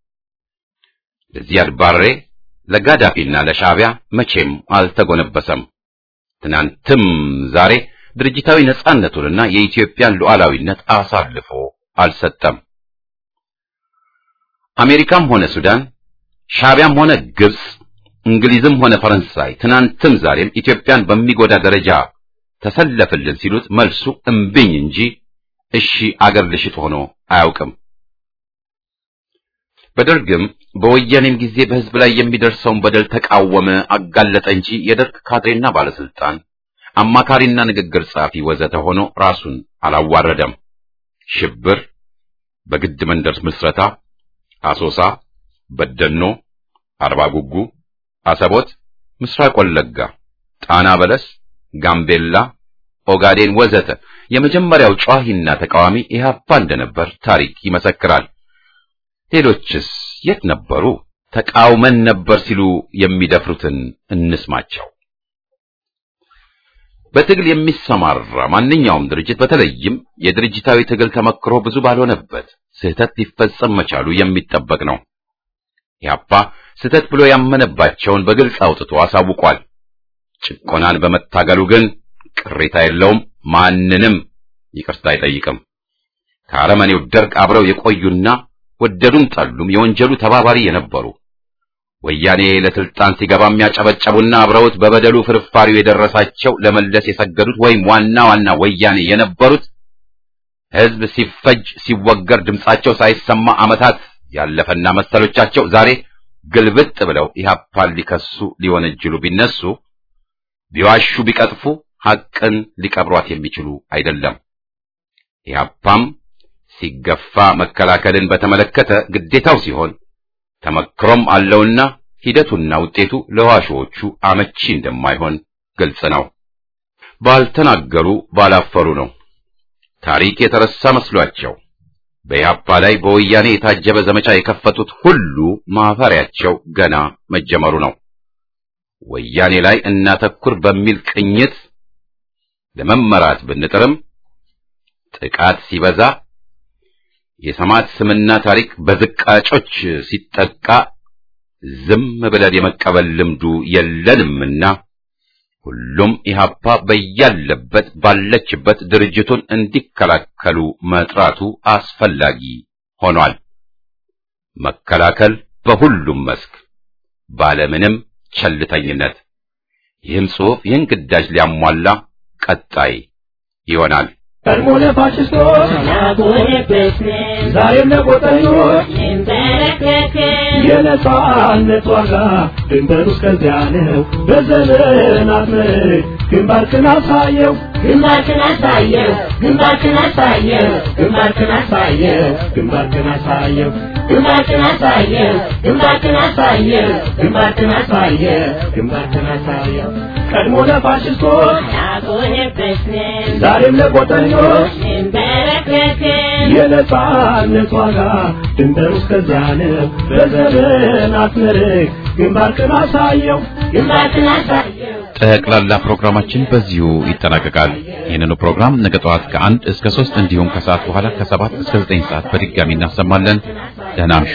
ለዚያድ ባሬ ለጋዳፊና ለሻዕቢያ መቼም አልተጎነበሰም። ትናንትም ዛሬ ድርጅታዊ ነጻነቱንና የኢትዮጵያን ሉዓላዊነት አሳልፎ አልሰጠም። አሜሪካም ሆነ ሱዳን፣ ሻዕቢያም ሆነ ግብጽ፣ እንግሊዝም ሆነ ፈረንሳይ ትናንትም ዛሬም ኢትዮጵያን በሚጎዳ ደረጃ ተሰለፈልን ሲሉት መልሱ እምብኝ እንጂ እሺ አገር ልሽጥ ሆኖ አያውቅም። በደርግም በወያኔም ጊዜ በህዝብ ላይ የሚደርሰውን በደል ተቃወመ፣ አጋለጠ እንጂ የደርግ ካድሬና ባለስልጣን አማካሪና ንግግር ጻፊ ወዘተ ሆኖ ራሱን አላዋረደም። ሽብር፣ በግድ መንደር ምስረታ፣ አሶሳ፣ በደኖ፣ አርባ ጉጉ፣ አሰቦት፣ ምስራቅ ወለጋ፣ ጣና በለስ፣ ጋምቤላ፣ ኦጋዴን ወዘተ የመጀመሪያው ጨዋሂና ተቃዋሚ ኢህአፓ እንደነበር ታሪክ ይመሰክራል። ሌሎችስ የት ነበሩ? ተቃውመን ነበር ሲሉ የሚደፍሩትን እንስማቸው። በትግል የሚሰማራ ማንኛውም ድርጅት በተለይም የድርጅታዊ ትግል ተመክሮ ብዙ ባልሆነበት ስህተት ሊፈጸም መቻሉ የሚጠበቅ ነው። ኢህአፓ ስህተት ብሎ ያመነባቸውን በግልጽ አውጥቶ አሳውቋል። ጭቆናን በመታገሉ ግን ቅሬታ የለውም፣ ማንንም ይቅርታ አይጠይቅም። ከአረመኔው ደርግ አብረው የቆዩና ወደዱም ጠሉም የወንጀሉ ተባባሪ የነበሩ ወያኔ ለስልጣን ሲገባ የሚያጨበጨቡና አብረውት በበደሉ ፍርፋሪው የደረሳቸው ለመለስ የሰገዱት ወይም ዋና ዋና ወያኔ የነበሩት ህዝብ ሲፈጅ ሲወገር ድምጻቸው ሳይሰማ ዓመታት ያለፈና መሰሎቻቸው ዛሬ ግልብጥ ብለው ኢህአፓን ሊከሱ ሊወነጅሉ ቢነሱ ቢዋሹ ቢቀጥፉ ሐቅን ሊቀብሯት የሚችሉ አይደለም። ኢህአፓም ሲገፋ መከላከልን በተመለከተ ግዴታው ሲሆን ተመክሮም አለውና ሂደቱና ውጤቱ ለዋሾቹ አመቺ እንደማይሆን ግልጽ ነው። ባልተናገሩ ባላፈሩ ነው። ታሪክ የተረሳ መስሏቸው በኢህአፓ ላይ በወያኔ የታጀበ ዘመቻ የከፈቱት ሁሉ ማፈሪያቸው ገና መጀመሩ ነው። ወያኔ ላይ እናተኩር በሚል ቅኝት ለመመራት ብንጥርም ጥቃት ሲበዛ የሰማዕት ስምና ታሪክ በዝቃጮች ሲጠቃ ዝም ብለን የመቀበል ልምዱ የለንምና ሁሉም ኢህአፓ በያለበት ባለችበት ድርጅቱን እንዲከላከሉ መጥራቱ አስፈላጊ ሆኗል። መከላከል በሁሉም መስክ ባለምንም ቸልተኝነት። ይህም ጽሑፍ ይህን ግዳጅ ሊያሟላ ቀጣይ ይሆናል። ቀድሞ ለፋሽስቶች ዛሬም ለቆጠኞች የነጻነት ዋጋ ድንበሩ እስከዚያ ነው። በዘመናት ምርክ ግንባርክን አሳየው ግንባርክን አሳየው ግንባርክን አሳየው ግንባርክን አሳየው ግንባርክን አሳየው ግንባርክን አሳየው ግንባርክን አሳየው ግንባርክን አሳየው ግንባርክን አሳየው ቀድሞ ለፋሽስቶች ዛሬም ለቆጠኞች የነጻነት ዋጋ ድንበሩ እስከዚያ ነው። በዘመናት ምርክ ግንባርክን አሳየው ግንባርክን አሳየው። ጠቅላላ ፕሮግራማችን በዚሁ ይጠናቀቃል። ይህንኑ ፕሮግራም ነገ ጠዋት ከአንድ እስከ ሶስት እንዲሁም ከሰዓት በኋላ ከሰባት እስከ ዘጠኝ ሰዓት በድጋሚ እናሰማለን። ደህና እምሹ።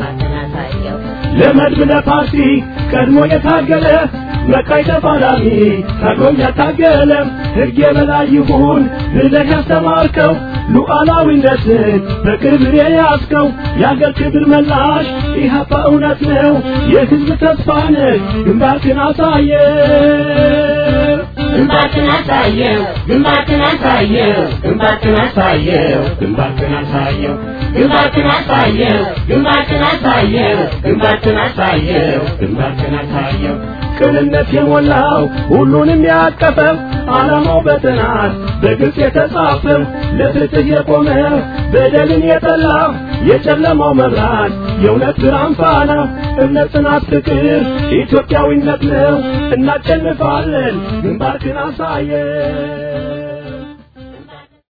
ለመድብ ለፓርቲ ቀድሞ የታገለ መቃይ ተፋላሚ ታግሎም ያታገለ ሕግ የበላይ ይሁን ብለህ ያስተማርከው ሉዓላዊነትን በክብር የያዝከው የአገር ክብር መላሽ ኢህአፓ እውነት ነው የሕዝብ ተስፋ ነህ። ግንባርክን አሳየው ግንባርክን አሳየው ግንባርክን አሳየው ግንባርክን አሳየው ግንባርክን አሳየው ግንባርክን አሳየው ግንባርክን አሳየው ግንባርክን አሳየው ግንባርክን አሳየው ቅንነት የሞላው ሁሉንም ያቀፈው ዓላማው በጥናት በግልጽ የተጻፈው ለፍትህ የቆመ በደልን የጠላ የጨለማው መብራት የእውነት ብርሃን ፋና እምነት፣ ጽናት፣ ፍቅር ኢትዮጵያዊነት ነው። እናሸንፋለን። ግንባርክን አሳየን።